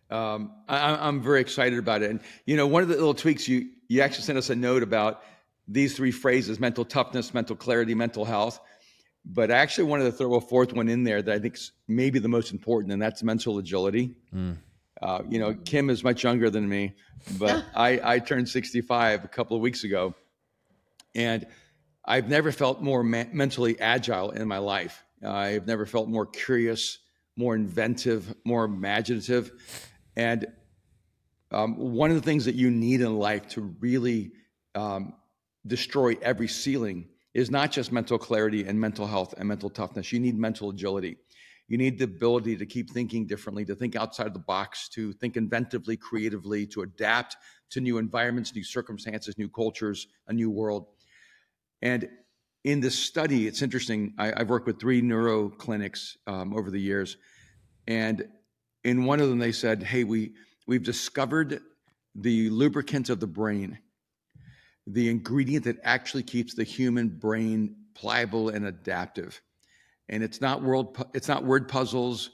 I'm very excited about it. And, you know, one of the little tweaks, you actually sent us a note about these 3 phrases: mental toughness, mental clarity, mental health. But I actually wanted to throw a 4th one in there that I think is maybe the most important, and that's mental agility. You know, Kim is much younger than me, but I turned 65 a couple of weeks ago, and I've never felt more mentally agile in my life. I've never felt more curious, more inventive, more imaginative. And one of the things that you need in life to really destroy every ceiling is not just mental clarity and mental health and mental toughness. You need mental agility. You need the ability to keep thinking differently, to think outside the box, to think inventively, creatively, to adapt to new environments, new circumstances, new cultures, a new world. And in this study, it's interesting. I've worked with 3 neuro clinics over the years. And in one of them, they said, hey, we've discovered the lubricant of the brain, the ingredient that actually keeps the human brain pliable and adaptive. And it's not word puzzles,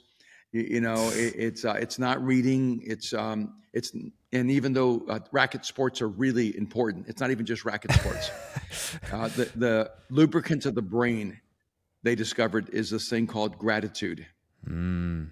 it's not reading. And even though racket sports are really important, it's not even just racket sports. The lubricant of the brain, they discovered, is this thing called gratitude. And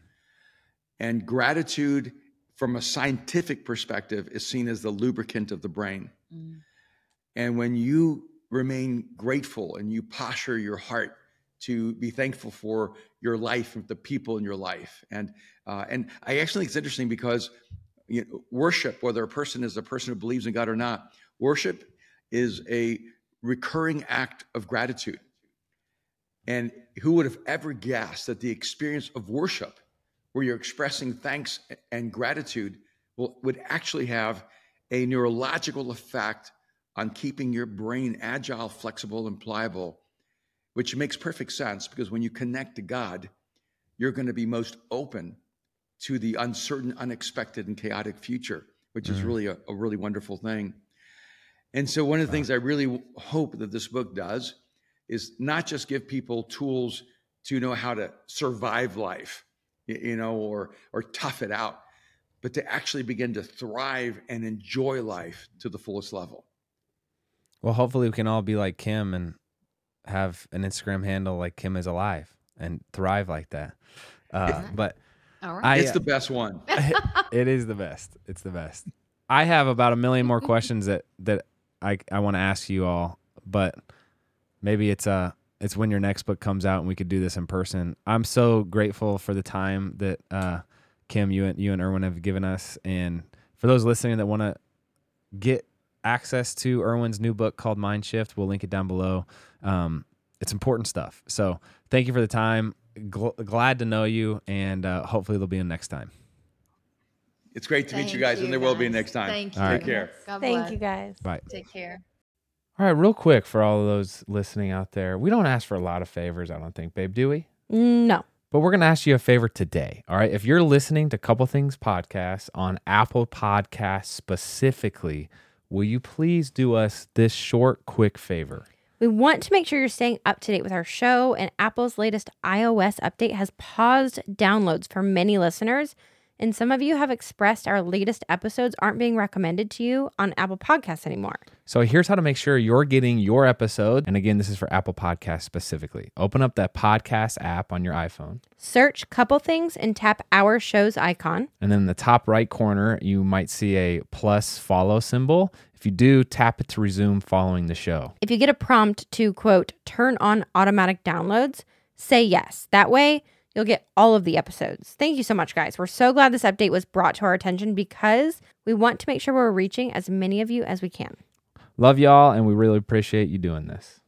gratitude, from a scientific perspective, is seen as the lubricant of the brain. And when you remain grateful and you posture your heart to be thankful for your life and the people in your life. And I actually think it's interesting because worship, whether a person is a person who believes in God or not, worship is a recurring act of gratitude. And who would have ever guessed that the experience of worship, where you're expressing thanks and gratitude, would actually have a neurological effect on keeping your brain agile, flexible, and pliable, which makes perfect sense, because when you connect to God, you're going to be most open to the uncertain, unexpected, and chaotic future, which is really a really wonderful thing. And so one of the things I really hope that this book does is not just give people tools to know how to survive life, or tough it out, but to actually begin to thrive and enjoy life to the fullest level. Well, hopefully we can all be like Kim and have an Instagram handle like Kim is alive and thrive like that. But all right. It's the best one. It is the best. It's the best. I have about 1 million more questions that I want to ask you all, but maybe it's when your next book comes out and we could do this in person. I'm so grateful for the time that Kim, you and Erwin have given us, and for those listening that want to get access to Erwin's new book called Mind Shift, we'll link it down below. It's important stuff. So thank you for the time. Glad to know you, and hopefully there'll be a next time. It's great to meet you Thank guys, and there will be guys. next time. Thank you. All right. Take care. God Thank bless. you guys. Bye. Take care. All right, real quick for all of those listening out there, we don't ask for a lot of favors, I don't think, babe, do we? No. But we're going to ask you a favor today. All right. If you're listening to Couple Things Podcast on Apple Podcasts specifically, will you please do us this short, quick favor? We want to make sure you're staying up to date with our show, and Apple's latest iOS update has paused downloads for many listeners. And some of you have expressed our latest episodes aren't being recommended to you on Apple Podcasts anymore. So here's how to make sure you're getting your episode. And again, this is for Apple Podcasts specifically. Open up that podcast app on your iPhone. Search Couple Things and tap our show's icon. And then in the top right corner, you might see a plus follow symbol. If you do, tap it to resume following the show. If you get a prompt to, quote, turn on automatic downloads, say yes. That way, you'll get all of the episodes. Thank you so much, guys. We're so glad this update was brought to our attention because we want to make sure we're reaching as many of you as we can. Love y'all, and we really appreciate you doing this.